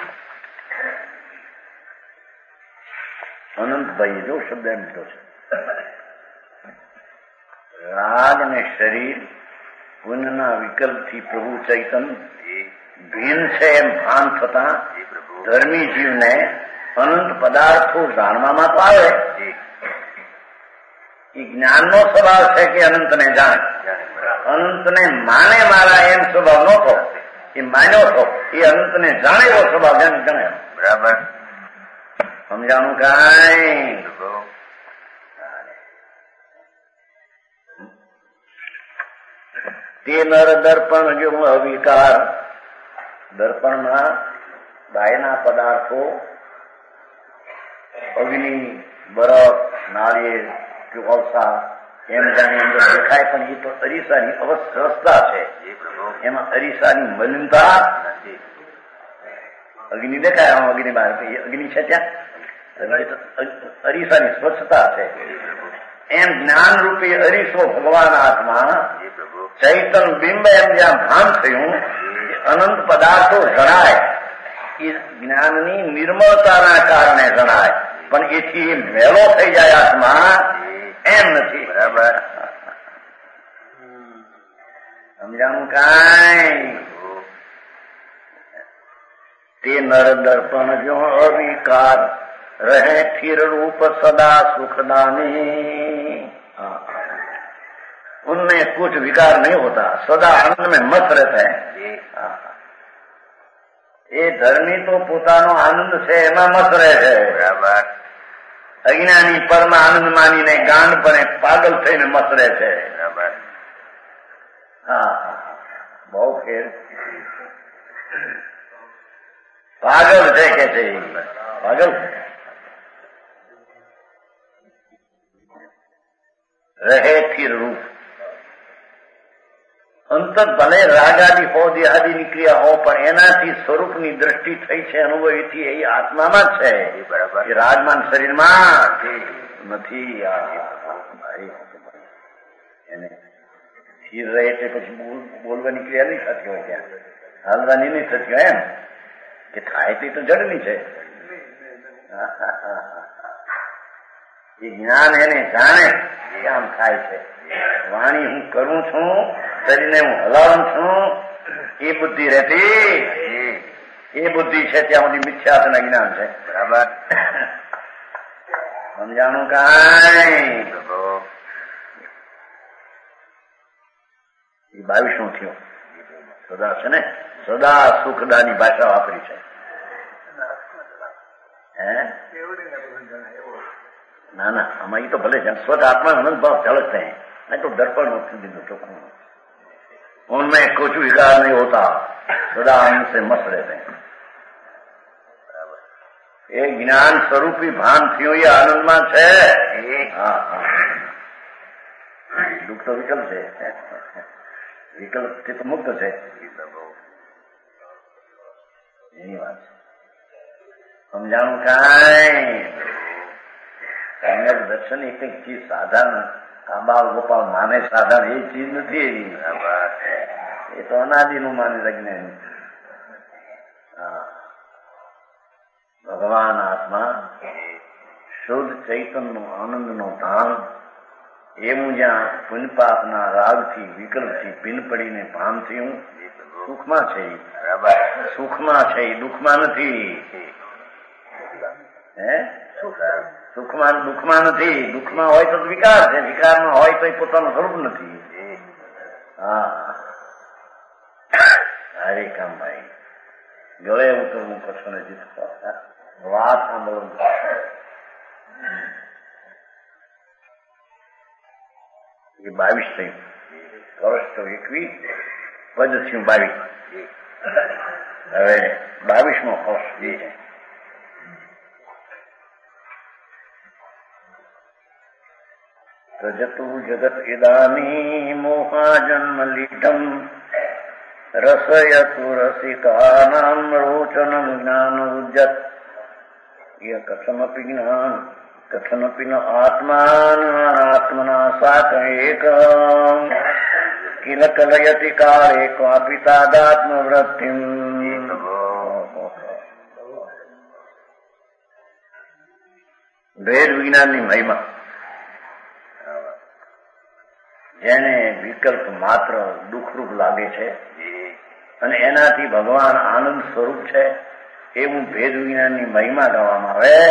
અનંતભાઈ જો શબ્દ એમ તો છે, રાગ ને શરીર પુનના વિકલ્પથી પ્રભુ ચૈતન ભીન છે એમ ભાન થતા ધર્મી જીવને અનંત પદાર્થો જાણવામાં તો આવે. એ જ્ઞાનનો સ્વભાવ છે કે અનંતને જાણે, અનંતને માને મારા એમ સ્વભાવ નહોતો, એ માન્યો હતો. એ અનંતને જાણે એવો સ્વભાવ જેમ ગણાયો. બરાબર સમજાણું કાંઈ? તે નર દર્પણ જો અવિકાર, દર્પણમાં બાયના પદાર્થો અગ્નિ, બરફ, નાળિયેર, કોલસા એમ જાણી અંદર દેખાય, પણ એ તો અરીસાની અવસ્થા છે. એમાં અરીસાની મલિનતા નથી. અગ્નિ દેખાય આમ અગ્નિ બહાર અગ્નિ છે ત્યાં, અરીસાની સ્વચ્છતા છે. એમ જ્ઞાન રૂપી અરીસો ભગવાન આત્મા ચૈતન બિંબ એમ જ્યાં ભાન થયું અનંત પદાર્થો જણાય. એ જ્ઞાનની નિર્મળતાના કારણે જણાય, પણ એથી મેળો થઈ જાય આત્મા એમ નથી. બરાબર સમજાણું કાંઈ? તે નર દર્પણ જો અવિકાર રહે સ્થિર रूप सदा सुखदानी, उनमें कुछ विकार नहीं होता, सदा आनंद में मस्त रहता है. એ ધર્મી તો પોતાનો આનંદ છે એમાં મત રહે છે. બરાબર અજ્ઞાની પરમ આનંદ માનીને ગાંડપણે પાગલ થઈને મત રહે છે. બરાબર હા બહુ ફેર. પાગલ છે કે છે પાગલ રહે સ્થિર રૂપ. અંતર ભલે રાગાદી હો દેહાદીની ક્રિયા હો, પણ એનાથી સ્વરૂપની દ્રષ્ટિ થઈ છે અનુભવીથી એ આત્મામાં જ છે. બરાબર એ રાજમાન શરીરમાં નથી. એને સ્થિર રહે એટલે પછી બોલવાની ક્રિયા નહીં થતી હોય, ત્યાં હાલવાની નહીં થતી હોય. એમ કે થાય તે તો જડની છે. એ જ્ઞાન એને જાણે એ આમ થાય છે. વાણી હું કરું છું, શરીરને હું હલાવું છું, એ બુદ્ધિ રહેતી એ બુદ્ધિ છે ત્યાં સુધી મિથ્યાસન જ્ઞાન છે. બરાબર સમજાણું કાંઈ? એ બાવીસમો થયો. સદા છે ને, સદા સુખદાની ભાષા વાપરી છે. હે ના ના આમાં એ તો ભલે સ્વત આત્મા અનંત ભાવ ઝલકते हैं, नहीं तो दर्पण होती दिन चौखा उनमें कुछ विकार नहीं होता. सदा उनसे मस्त रहते हैं। એ જ્ઞાન સ્વરૂપી ભાન થયું એ આનંદમાં છે। હા હા દુઃખ તો વિકલ્પ છે, વિકલ્પથી તો મુક્ત છે એની વાત છે। સમજાણું કાંઈ સમ્યક દર્શન એક એક ચીજ સાધારણ કાબાળ ગોપાળ માને સાધારણ એ ચીજ નથી એની, એ તો અનાદિનું માને લગ્ન। હા ભગવાન આત્મા શુદ્ધ ચૈતન્યનું આનંદનું ધામ એવું જ્યાં પુણ્યપાપના રાગથી વિકલ્પથી ભિન્ન પડીને ભાન થયું સુખમાં છે, સુખમાં છે, દુઃખમાં નથી। હે સુખમાં દુઃખમાં નથી, દુઃખમાં હોય તો વિકાર છે, વિકારમાં હોય તો એ પોતાનું સ્વરૂપ નથી। હા હરે કામ ભાઈ ગળે ઉતરવું કૃષ્ણ જીત વાત સાંભળવું। એ બાવીસ થયું, વર્ષ તો એકવીસ પદ થયું બાવીસ, હવે બાવીસમો વર્ષ જે છે રજતુ જગત ઇદાની મોહા જન્મ લીઢમ રસયતુ રસિકાનામ રોચનમ જ્ઞાન ઉજ્જત ય કથમપી જ્ઞાન કથમપી ન આત્માન આત્મના સાત એકમ કિલ કલયતિ કાળે ક્વાપી તાદાત્મ વૃત્તિમ। ભેદ વિજ્ઞાનની મહિમા, જેને વિકલ્પ માત્ર દુઃખરૂપ લાગે છે અને એનાથી ભગવાન આનંદ સ્વરૂપ છે એવું ભેદ વિજ્ઞાનની મહિમા ગાવામાં આવે।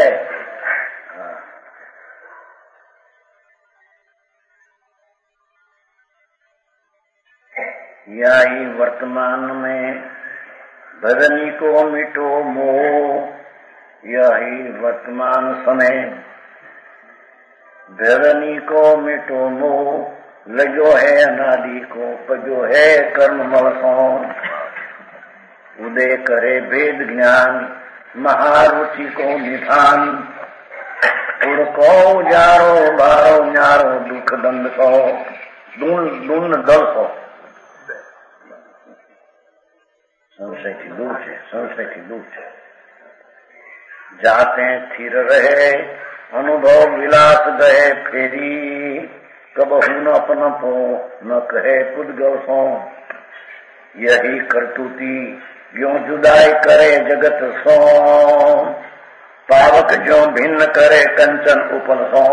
यही वर्तमान में भरनी को मिटो मोह, यही वर्तमान समय भरनी को मिटो मोह, लगो है अनादि को पजो है कर्म मलसो। उदय करे भेद ज्ञान महारुचि को निधान, उड़को जारो बारो न्यारो दुख दंड को दून दून दल को। संशयથી दूर છે, संशयથી दूर છે। जाते स्थिर रहे अनुभव विलास गए फेरी, कबहू न अपनपो न कहे पुद्गल सो। यही करतूती ज्यों जुदाई करे जगत सो, पावक ज्यों भिन्न करे कंचन उपल सो।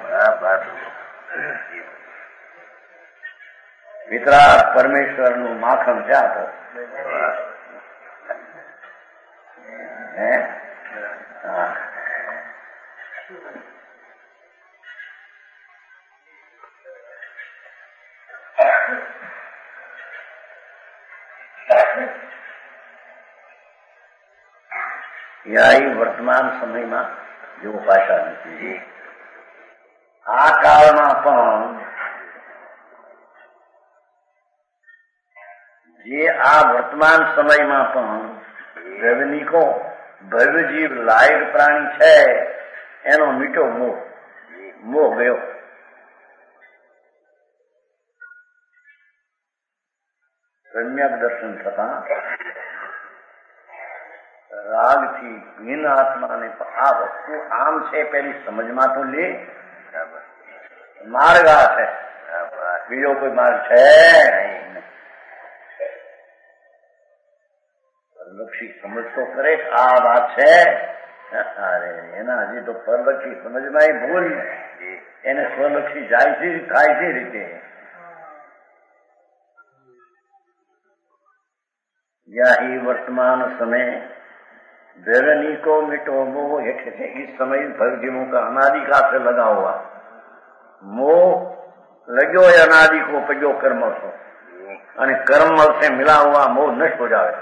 वितराग परमेश्वर નું માખણ જાત है। हाँ। यही वर्तमान समय में जो भाषा નથી આ કાળમાં પણ જે આ વર્તમાન સમયમાં પણ ભવનિકો ભવ્ય જીવ લાયક પ્રાણી છે એનો મીઠો મોહ મોહ ગયો। સમ્યક દર્શન થતા રાગથી ભીન આત્માને આ વસ્તુ આમ છે પેલી સમજમાં તો લે, માર્ગ આ છે, બીજો કોઈ માર્ગ છે નહીં। પરલક્ષી સમજ તો કરે આ વાત છે, અરે એના હજી તો પરલક્ષી સમજમાં ભૂલ, એને સ્વલક્ષી જાય છે થાય છે રીતે। यही वर्तमान समय भवनी को मिटो मोह, इस समय भवजीवों का अनादि का से लगा हुआ मोह लगो है अनादि को पजो कर्म सो, અને કર્મમલ से मिला हुआ मोह नष्ट हो जाए।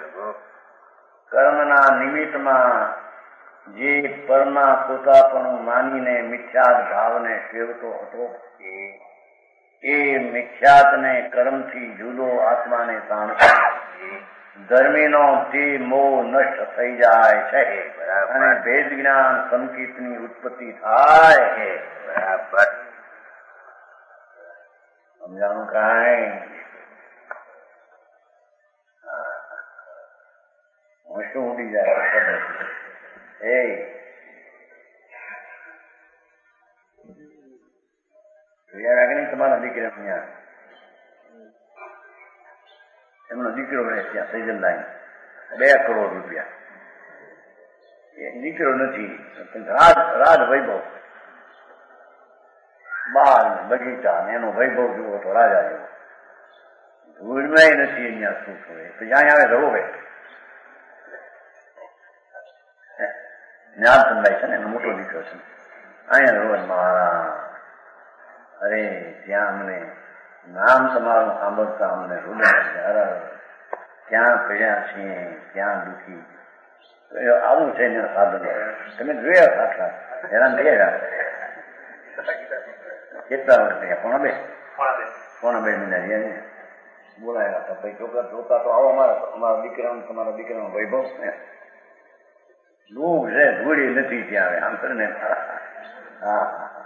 કર્મના નિમિત્તમાં જે પરના પોતાપણું માનીને મિથ્યાત ભાવને સેવતો હતો એ મિથ્યાતને કર્મથી જુદો આત્માને જાણતો ધર્મીનો તે મોહ નષ્ટ થઈ જાય છે અને ભેદ જ્ઞાન સંકિતની ઉત્પત્તિ થાય છે. બરાબર સમજાણું કાંઈ? હું શું ઉડી જાય એ જોયા તમારા દીકરા ત્યાં એમનો દીકરો રહે ત્યાં સૈજન લાઈન બે કરોડ રૂપિયા એ દીકરો નથી રાજ રાજ વૈભવ બાર બગીચા ને એનો વૈભવ જુઓ તો રાજા જેવો ધૂળમાં નથી અહીંયા શું થયું તો જ્યાં આવે રહો ભાઈ જ્ઞાન સંભાય છે ને એનો મોટો દીકરો છે અહીંયા રોજ મારા અરે ત્યાં અમને નામ તમારું સાંભળતા અમને હૃદય ક્યાં પડ્યા છીએ ક્યાં દુઃખી આવું છે એના સાધન તમે જોયા આટલા હેરાન થયા કેટલા વર્ષ થયા પોણા બે પોણા બે મહિના રહ્યા બોલાયા હતા ભાઈ છોકરા જોતા તો આવો અમારા અમારા દીકરાનો તમારા દીકરાનો વૈભવ ને દુઃખ છે ધૂળી નથી ત્યાં આમ કરે ને હા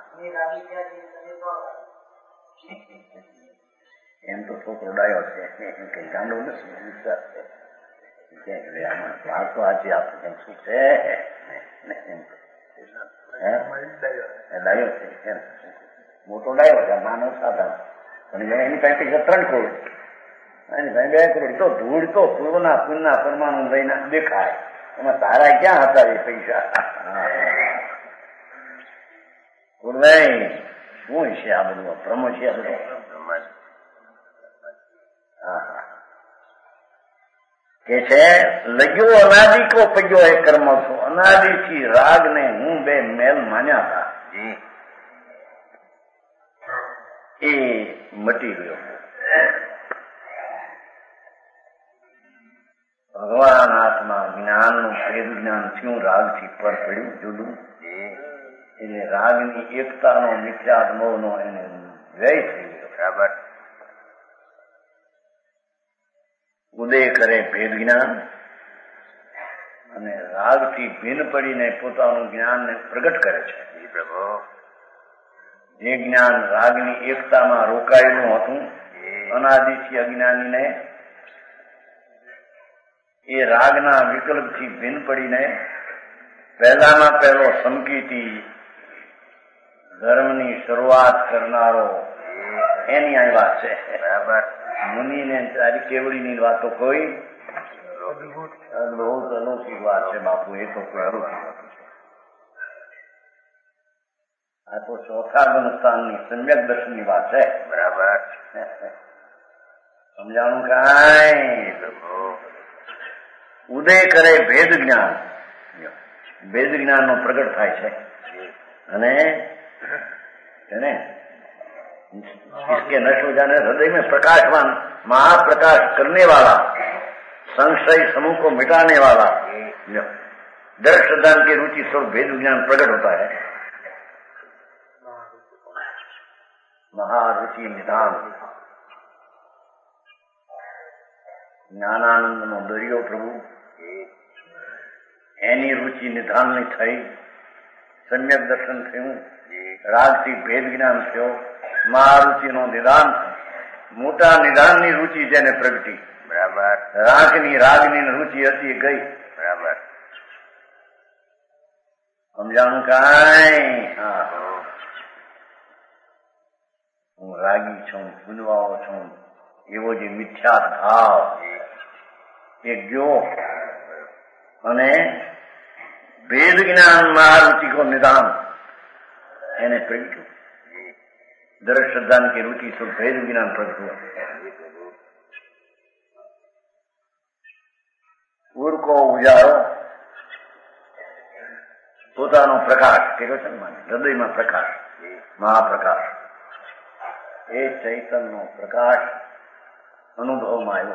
એમ તો છોકરો ડાયો છે કઈ ગાંડો નથી વાત તો સાચી આપે શું છે ડાયો છે મોટો ડાયો છે નાનો સાધન પણ એની પાસે ત્રણ કરોડ એની પાસે બે કરોડ તો ધૂળ તો પૂર્વના પૂર્ણના પરમાણુ લઈને દેખાય એમાં તારા ક્યાં હતા એ પૈસા પૂર્વાઈ શું છે આ બધું ભ્રમ છે આ બધું કે છે લગ્યો અનાદિ કો પગ્યો એ કર્મ છો અનાદિ થી રાગ ને હું બે મેલ માન્યા હતા એ મટી ગયો. ભગવાન આત્મા જ્ઞાન નું ભેદ જ્ઞાન થયું રાગ થી પર પડ્યું જુદું એટલે રાગની એકતાનો મિથ્યાત્મોહ નો એને વ્યય થઈ ગયો. બરાબર ઉદય કરે ભેદ જ્ઞાન અને રાગથી ભિન્ન પડીને પોતાનું જ્ઞાનને પ્રગટ કરે છે. જે જ્ઞાન રાગની એકતામાં રોકાયેલું હતું અનાદિથી અજ્ઞાનીને એ રાગના વિકલ્પથી ભિન્ન પડીને પહેલામાં પહેલો સંકિતી ધર્મની શરૂઆત કરનારો એની આ વાત છે. બરાબર મુનિ ને તારી કેવડીની વાતો કોઈ અદભુત અનોખી વાત છે બાપુ. એ તો કોઈ અનોખી વાત છે. આ તો ચોથા ગુણસ્થાનની સમ્યક દર્શનની વાત છે. બરાબર સમજાણું કાંઈ? ઉદય કરે ભેદ જ્ઞાન ભેદ જ્ઞાન નો પ્રગટ થાય છે અને એને इसके नष्ट हो जाने हृदय में प्रकाशवान महाप्रकाश करने वाला संशय समूह को मिटाने वाला दर्शदान की रुचि स्वरूप भेद विज्ञान प्रकट होता है. महारुचि निधान જ્ઞાનાનંદ નો દરિયો પ્રભુ એની રુચિ નિધાનની થઈ સમ્યક દર્શન થયું રાગથી ભેદ જ્ઞાન થયો મહારુચિ નો નિદાન મોટા નિદાનની રુચિ જેને પ્રગટી. બરાબર રાગની રાગની રુચિ હતી ગઈ. બરાબર સમજાણું કાંઈ? હા હું રાગી છું ભૂલવાઓ છું એવો જે મિથ્યા ભાવ એ ગયો અને ભેદ જ્ઞાન મહારુચિ કો નિદાન એને પ્રગટ્યું. દર્શદાન की रुचि से भेद ज्ञान प्रकट हुआ. પૂર કો ઉજારો પોતાનો પ્રકાશ કેવો છે હૃદયમાં પ્રકાશ મહાપ્રકાશ એ ચૈતન્યનો પ્રકાશ અનુભવમાં આવ્યો.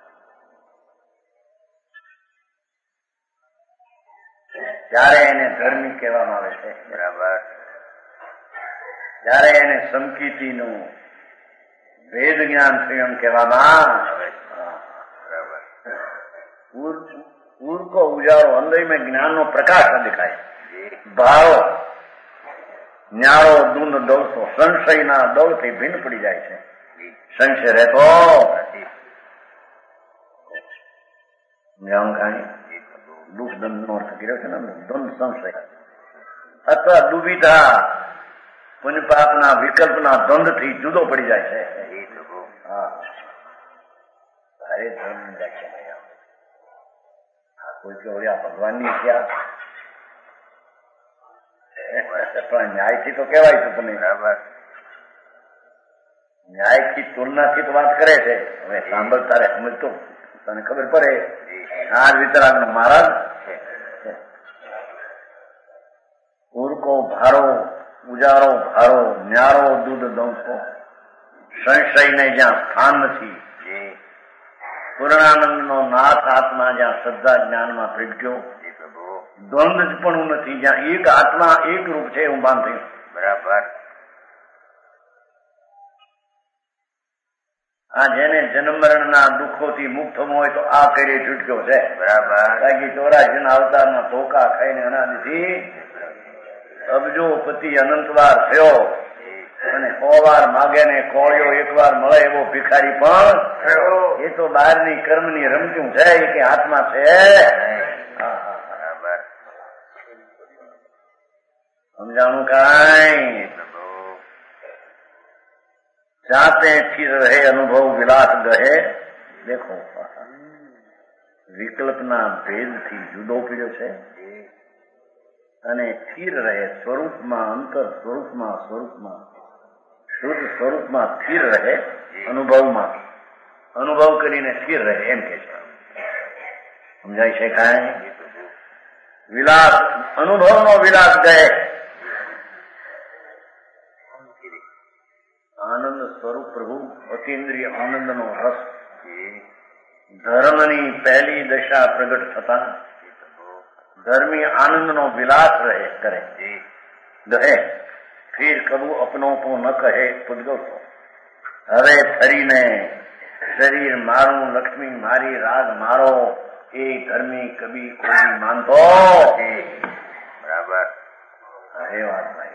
ત્યારે એને ધર્મી કહેવામાં આવે છે. બરાબર ત્યારે એને સંકિતીનું ભેદ જ્ઞાન થયું એમ કહેવામાં આવે. પૂર કો ઉજારો હૃદય में જ્ઞાન નો પ્રકાશ દેખાય. ભાવ ન્યારો દૂધ દોડતો સંશયના દોડથી ભિન્ન પડી જાય છે. સંશય રહેતો કાણી દુઃખ દંડ નો અર્થ કર્યો છે ને દ્વંદ સંશય અથવા દુવિધા પુણ્ય પાપના વિકલ્પના દ્વંદથી જુદો પડી જાય છે. હા અરે ધર્મ વ્યાખ્યા કોઈ કે ઓળ્યા ભગવાનની ક્યા પણ ન્યાયથી તો કહેવાય છે તમે ન્યાયથી તુલનાથી તો વાત કરે છે. હવે સાંભળ તારે સમજતો તને ખબર પડે આ વિતરાગ મહારાજ ઉરકો ભારો ઉજારો ભારો ન્યારો દૂધ દંશો સંશયને જ્યાં સ્થાન નથી પૂર્ણાનંદ નો નાથ આત્મા જ્યાં શ્રદ્ધા જ્ઞાનમાં પ્રગટ્યો દ્વંદ જ પણ નથી જ્યાં એક આત્મા એક રૂપ છે હું ભાન થયું. બરાબર. આ જેને જન્મ મરણના દુઃખોથી મુક્ત હોય તો આ કરી છૂટક્યો છે. બરાબર. બાકી ચોરાશીના અવતારના ધોકા ખાઈને અનાદિથી અબજો પતિ અનંતવાર થયો અને સો વાર માગે ને કોળિયો એક વાર મળે એવો ભિખારી પણ એ તો બહારની કર્મની રમતું છે કે આત્મા છે. સમજાણું કાંઈ જાતે સ્થિર રહે અનુભવ વિલાસ ગહે. દેખો વિકલ્પના ભેદથી જુદો પીડ્યો છે અને સ્થિર રહે સ્વરૂપમાં અંતર સ્વરૂપમાં સ્વરૂપમાં શુદ્ધ સ્વરૂપમાં સ્થિર રહે અનુભવમાં અનુભવ કરીને સ્થિર રહે એમ કે છે. સમજાય છે કાંઈ? વિલાસ અનુભવનો વિલાસ ગહે. આનંદ સ્વરૂપ પ્રભુ અતિન્દ્રિય આનંદનો રસ ધર્મની પહેલી દશા પ્રગટ થતા ધર્મી આનંદનો વિલાસ રહે કરે ગહે. ફીર કબુ અપનો તો ન કહે પૂજગો. હવે ફરીને શરીર મારું લક્ષ્મી મારી રાગ મારો એ ધર્મી કબી કોઈ માનતો. બરાબર. એ વાત ભાઈ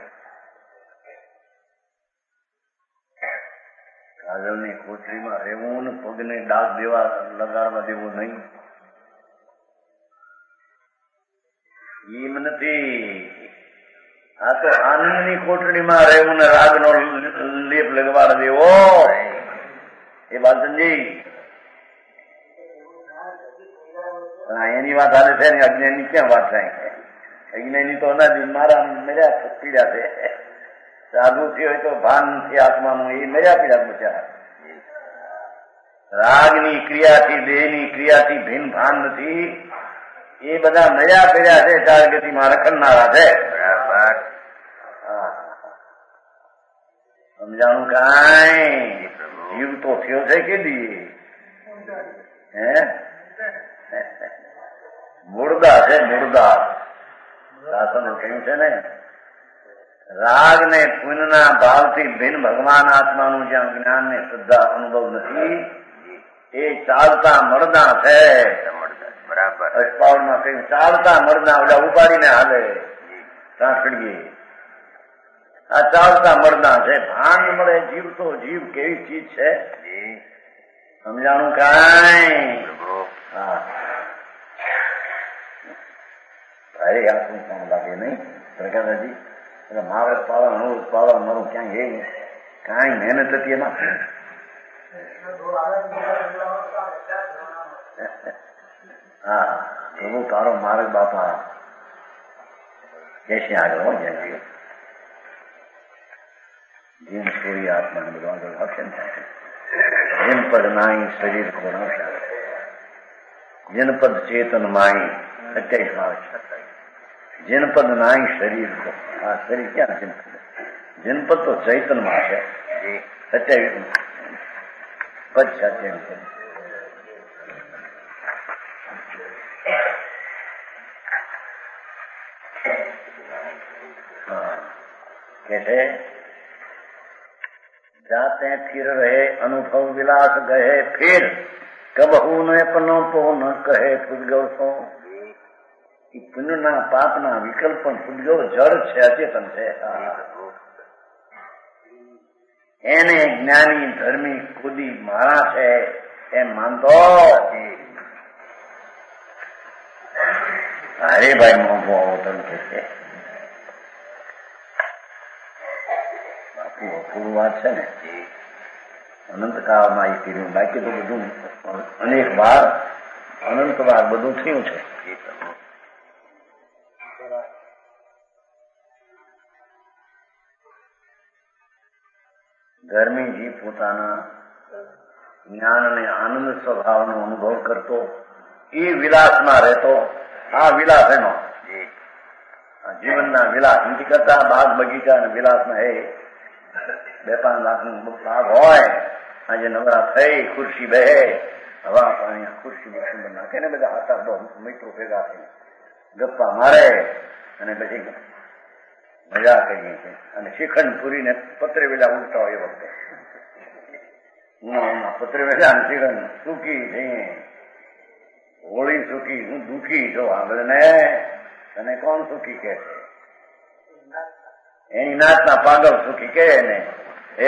કાજળની કોથળીમાં રહેવું ને પગને ડાક દેવા લગાડવા દેવું નહીં એમ નથી. આ તો આનંદની કોટડીમાં રહેવું ને રાગનો લેપ લગવાડ દેવો એ બાલચંદજી એની વાત હારે છે ને અજ્ઞાની ક્યાં વાત થાય? અજ્ઞાની તો અનાજી મારા મેર્યા પીડ્યા છે. સાધુ થયો હોય તો ભાન નથી આત્માનું એ મેર્યા પીડ્યા બચારા. રાગની ક્રિયાથી દેહની ક્રિયાથી ભિન્ન ભાન નથી એ બધા નયા કર્યા છે. ચાર ગતિમાં રખડનારા છે. બરાબર. સમજાણું કાંઈ? જીવ તો થયો છે કે દી હે મુર્દા છે મુર્દા. શાસનો કહ્યું છે ને રાગ ને પુણ્યના ભાવથી ભિન્ન ભગવાન આત્માનું જ્યાં જ્ઞાન ને શ્રદ્ધા અનુભવ નથી એ ચાલતા મરદા છે. બરાબર. અષ્ટાવનમાં કહ્યું ચાલતા મરદા ઓલા ઉપાડીને હાલે સાંકળીએ. આ ચાલતા મરદા છે. ભાન મળે જીવ તો જીવ કેવી ચીજ છે સમજાણું કાંઈ? હા અરે આ શું કામ લાગે નહીં પ્રકાશજી? મહાવ્રત પાલન હું પાલન મારું ક્યાંય એ કાંઈ મહેનત હતી એમાં. હા પ્રભુ તારો માર્ગ બાપા જૈસે આગળ હો જાય જીન સૂર્ય આત્માને બધું આગળ આવશે ને જીન પદ નાઈ શરીર કોણ જનપદ ચેતન માઈ સત્યાવીસ આવે છે. જનપદ નાઈ શરીર કો આ શરીર ક્યાં જનપદ? જનપદ તો ચૈતન માં છે. સત્યાવીસ પદ સત્યાવીસ પદ કે છે જાતે फिर रहे अनुभव विलास गए फिर કબહુ ને પનોપો ન કહે પૂતગલ સો. એ પુણ્યના પાપના વિકલ્પ પણ પૂતગલ જળ છે, અચેતન છે. એને જ્ઞાની ધર્મી ખુદી મારા છે એમ માનતો. હરેભાઈ મોભો આવો તમ કે છે. બાપુ અપૂર્વ વાત છે ને. અનંતકાળમાં એ કર્યું, બાકી તો બધું અનેક વાર અનંત વાર બધું થયું છે. ધર્મીજી પોતાના જ્ઞાન અને આનંદ સ્વભાવનો અનુભવ કરતો, એ વિલાસમાં રહેતો. આ વિલાસ એનો જીવનના વિલાસ નથી કરતા. બાગ બગીચા અને વિલાસમાં એ બે પાંચ લાખ નું ભાગ હોય. આજે નવરા થઈ ખુરશી બે હવા પાણી ખુરશી બુરશી નાખે ને બધા હાથા બહુ મિત્રો ભેગા થઈ ગપ્પા મારે અને પછી મજા કરીએ છીએ. અને શિખંડ પૂરીને પત્રે વેલા ઉડતા હોય એ વખતે પત્રે વેલા શિખંડ સૂકી જઈએ. હોળી સુખી, હું દુઃખી જો આગળ ને તને કોણ સુખી કે છે? એની નાચના પાગલ સુખી કે ને. એ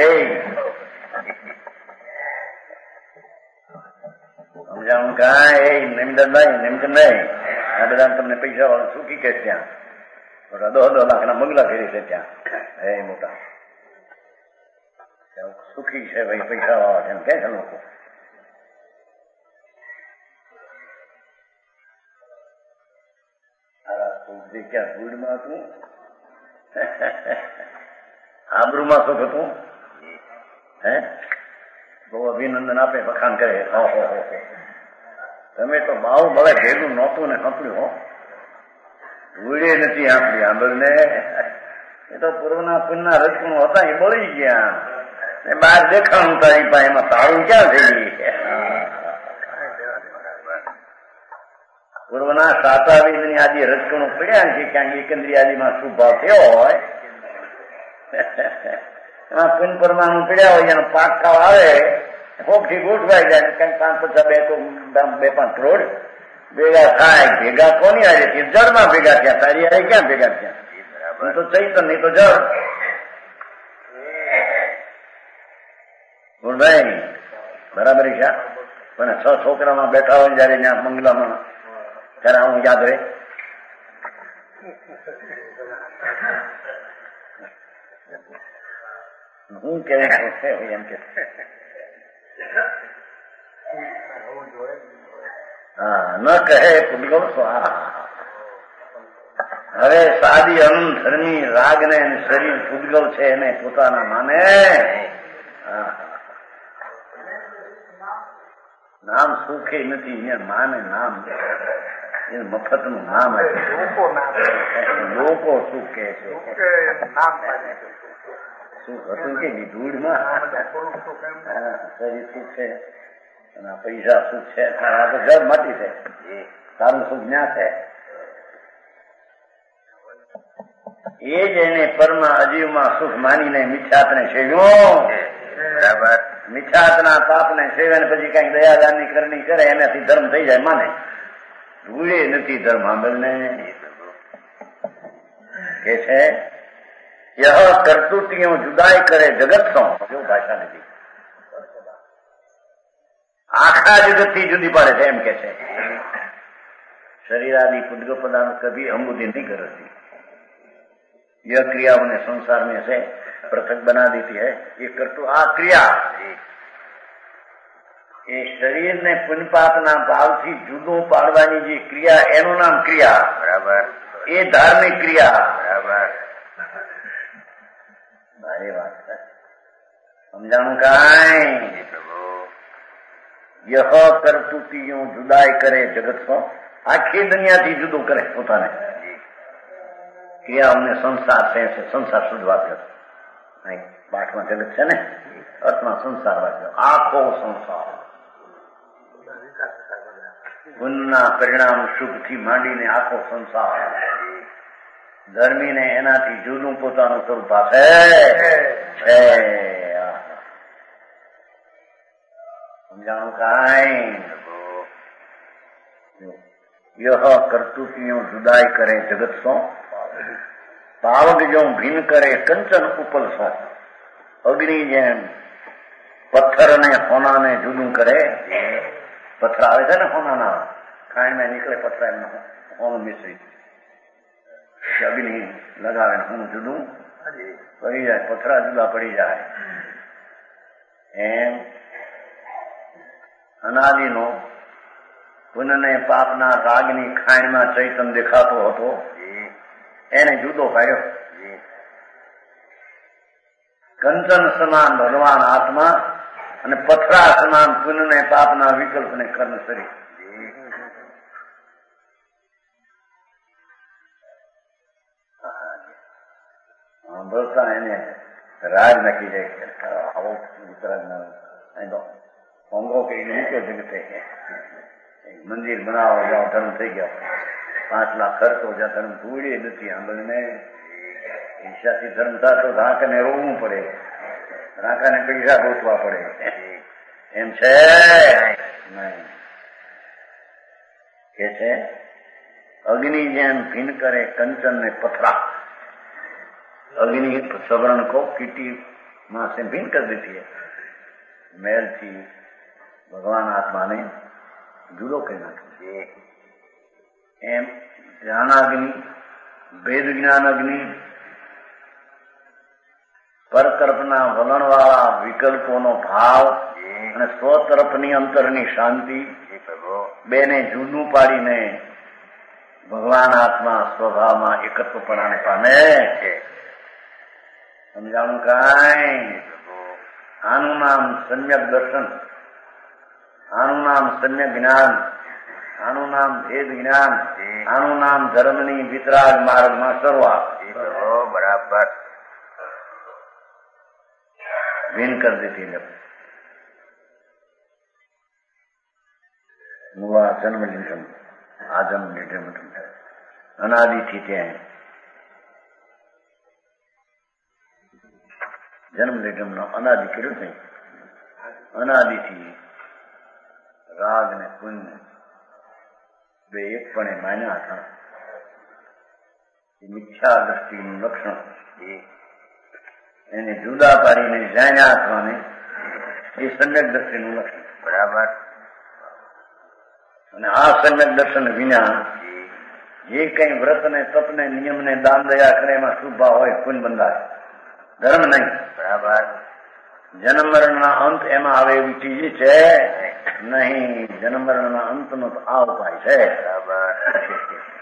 સમજાવું કા એ નિમદન નહીં નિમકન નહીં. આ બધા તમને પૈસા વાળું સુખી કે ત્યાં મોટા દો દો લાખ ના બંગલા ફેરી છે ત્યાં. એ મોટા સુખી છે ભાઈ પૈસા વાળા છે એમ કે છે લોકો. ક્યાં ધૂળમાં હતું, આબરૂમાં સુખ હતું. હે બહુ અભિનંદન આપે, વખાણ કરે. ઓહો તમે તો બાવ બળે ભેગું નહોતું ને સાંભળ્યું હો. ધૂળે નથી સાંભળી આંબળ ને. એ તો પૂર્વના પુણ્યના રજકુણો હતા, એ બળી ગયા. બહાર દેખાણું તારી પાસે એમાં તાળું ક્યાં થઈ? પૂર્વના સાતાવીસ ની આદિ રજકણો પડ્યા છે ક્યાંક એકંદરી આદિમાં સુભાવ થયો હોય. એમાં પુન પરમાણુ પડ્યા હોય, એનો પાક ખાવ આવે હોપથી ગોઠવાઈ જાય. કંઈક પાંચ પચાસ બે તો બે પાંચ કરોડ ભેગા થાય. ભેગા કોની આજે જળમાં ભેગા થયા, તારી આજે ક્યાં ભેગા થયા? તો ચૈતન નહીં તો જળ. ગુણભાઈ બરાબર છે. પણ છ છોકરામાં બેઠા હોય જયારે ત્યાં બંગલામાં ત્યારે આવું યાદ રહે. હું કેવું એમ કે હા ન કહે પૂતગલ સો. હવે સાદી અનંત ધર્મી રાગ ને શરીર પૂતગલ છે એને પોતાના માને. નામ સુખે નથી, અહીંયા માને નામ મફત નું નામ લોકો શું કે છે? સુખ હતું કે ધૂળમાં શરીર સુખ છે અને પૈસા સુખ છે. આ તો જળ માટી છે. સારું સુખ જ્યાં છે એ જ એને પરમા અજીવમાં સુખ માનીને મિથ્યાતને સેવ્યો. બરાબર. મિથ્યાતના પાપને સેવે ને પછી કઈક દયાદાનની કરણી કરે એનાથી ધર્મ થઈ જાય માને. ધૂળે નથી ધર્મ આંબલને કે છે. યહ કરતૂતીઓ જુદાઈ કરે જગત સો. જો ભાષા નથી, આખા જગત થી જુદી પાડે છે એમ કે છે. શરીરાદि પૂતગલ પદાર્થ કભી हम बुद्धि नहीं कर रही. यह क्रिया उन्हें संसार में से पृथक बना देती है. ये करतु आ क्रिया એ શરીરને પુણ્યપાપના ભાવથી જુદું પાડવાની જે ક્રિયા એનું નામ ક્રિયા. બરાબર. એ ધાર્મિક ક્રિયા. બરાબર. ભારે વાત છે. સમજાણું કાંઈ? યહ કરતુતીઓ જુદાઈ કરે જગત સો. આખી દુનિયાથી જુદું કરે પોતાને. ક્રિયા અમને સંસાર છે, સંસાર શુદ્ધ વાપર્યો. પાઠમાં જગત છે ને, અર્થમાં સંસાર વાપર્યો. આખો સંસાર ગુણના પરિણામ સુખથી માંડીને આખો સંસાર. ધર્મીને એનાથી જુદું પોતાનું સ્વરૂપ આપે છે. સમજાણું કાંઈ યહ કર્તુતિયો જુદાઈ કરે જગત સો પાવક જો ભીન કરે કંચન ઉપલ સો અગ્નિ જેમ પથ્થર ને હોના ને જુદું કરે પથ્થર આવે છે ને હોનાના ખાંડમાં નીકળે પથ્થર એમને હોનું મિશ્રિત અગ્નિ લગાવે હોનું જુદું પડી જાય પથરા જુદા પડી જાય એમ અનાદિનો પુનઃને પાપના રાગની ખાણમાં ચૈતન દેખાતો હતો એને જુદો પાડ્યો. કંચન સમાન ભગવાન આત્મા અને પથરા સમાન પુનઃને પાપના વિકલ્પને કર્મ શરીર. બોલતા એને રાજ નક્કી જાય આવો ઉત્તરાયણ હોંગો કે નીચે જગતે મંદિર બનાવો જાઓ ધર્મ થઈ ગયા પાંચ લાખ ખર્ચો જ્યાં ધર્મ ધૂળે નથી આંબળને ઈચ્છાથી ધર્મ થતો રાંકાને રોવું પડે રાંકાને પૈસા ગોતવા પડે એમ છે કે છે અગ્નિ જેમ ભીન કરે કંચન ને પથરા. अग्नि सवर्ण को कीटी मां से भिन्न कर देती है. मैल थी भगवान आत्मा ने जुदो कहना चाहिए. एम ज्ञानाग्नि वेद ज्ञान अग्नि પર તરફના વલણવાળા વિકલ્પોનો ભાવ અને સ્વ તરફની અંતરની શાંતિ બેને જુદું પાડીને ભગવાન આત્મા સ્વભાવમાં એકત્વપણાને પામે છે. સમજાણું કાંઈ આનું નામ સમ્યક દર્શન, આનું નામ સમ્યક જ્ઞાન, આનું નામ ભેદ જ્ઞાન, આનું નામ ધર્મની વિતરાગ માર્ગમાં શરૂઆત. બરાબર ભીન કરી દીધી ને મુવા જન્મ લીધમ આ જન્મ લીધે અનાદિથી ત્યાં જન્મ લેજમ નો અનાદિ કર્યું નહીં. અનાદિથી રાગ ને પુણ્ય બે એકપણે માન્યા હતા. મિથ્યા દ્રષ્ટિનું લક્ષણ એને જુદા પાડીને જાણ્યા અથવાને એ સમ્યક દર્શનનું લક્ષણ. બરાબર. અને આ સમ્યક દર્શન વિના જે કઈ વ્રત ને તપ ને નિયમ ને દાન દયા કરે એમાં શુભ ભાવ હોય પુણ્ય બંધાય, ધર્મ નહીં. બરાબર. જન્મ મરણ ના અંત એમાં આવે એવી ચીજ છે નહીં. જન્મ મરણ ના અંત નો આ ઉપાય છે. બરાબર.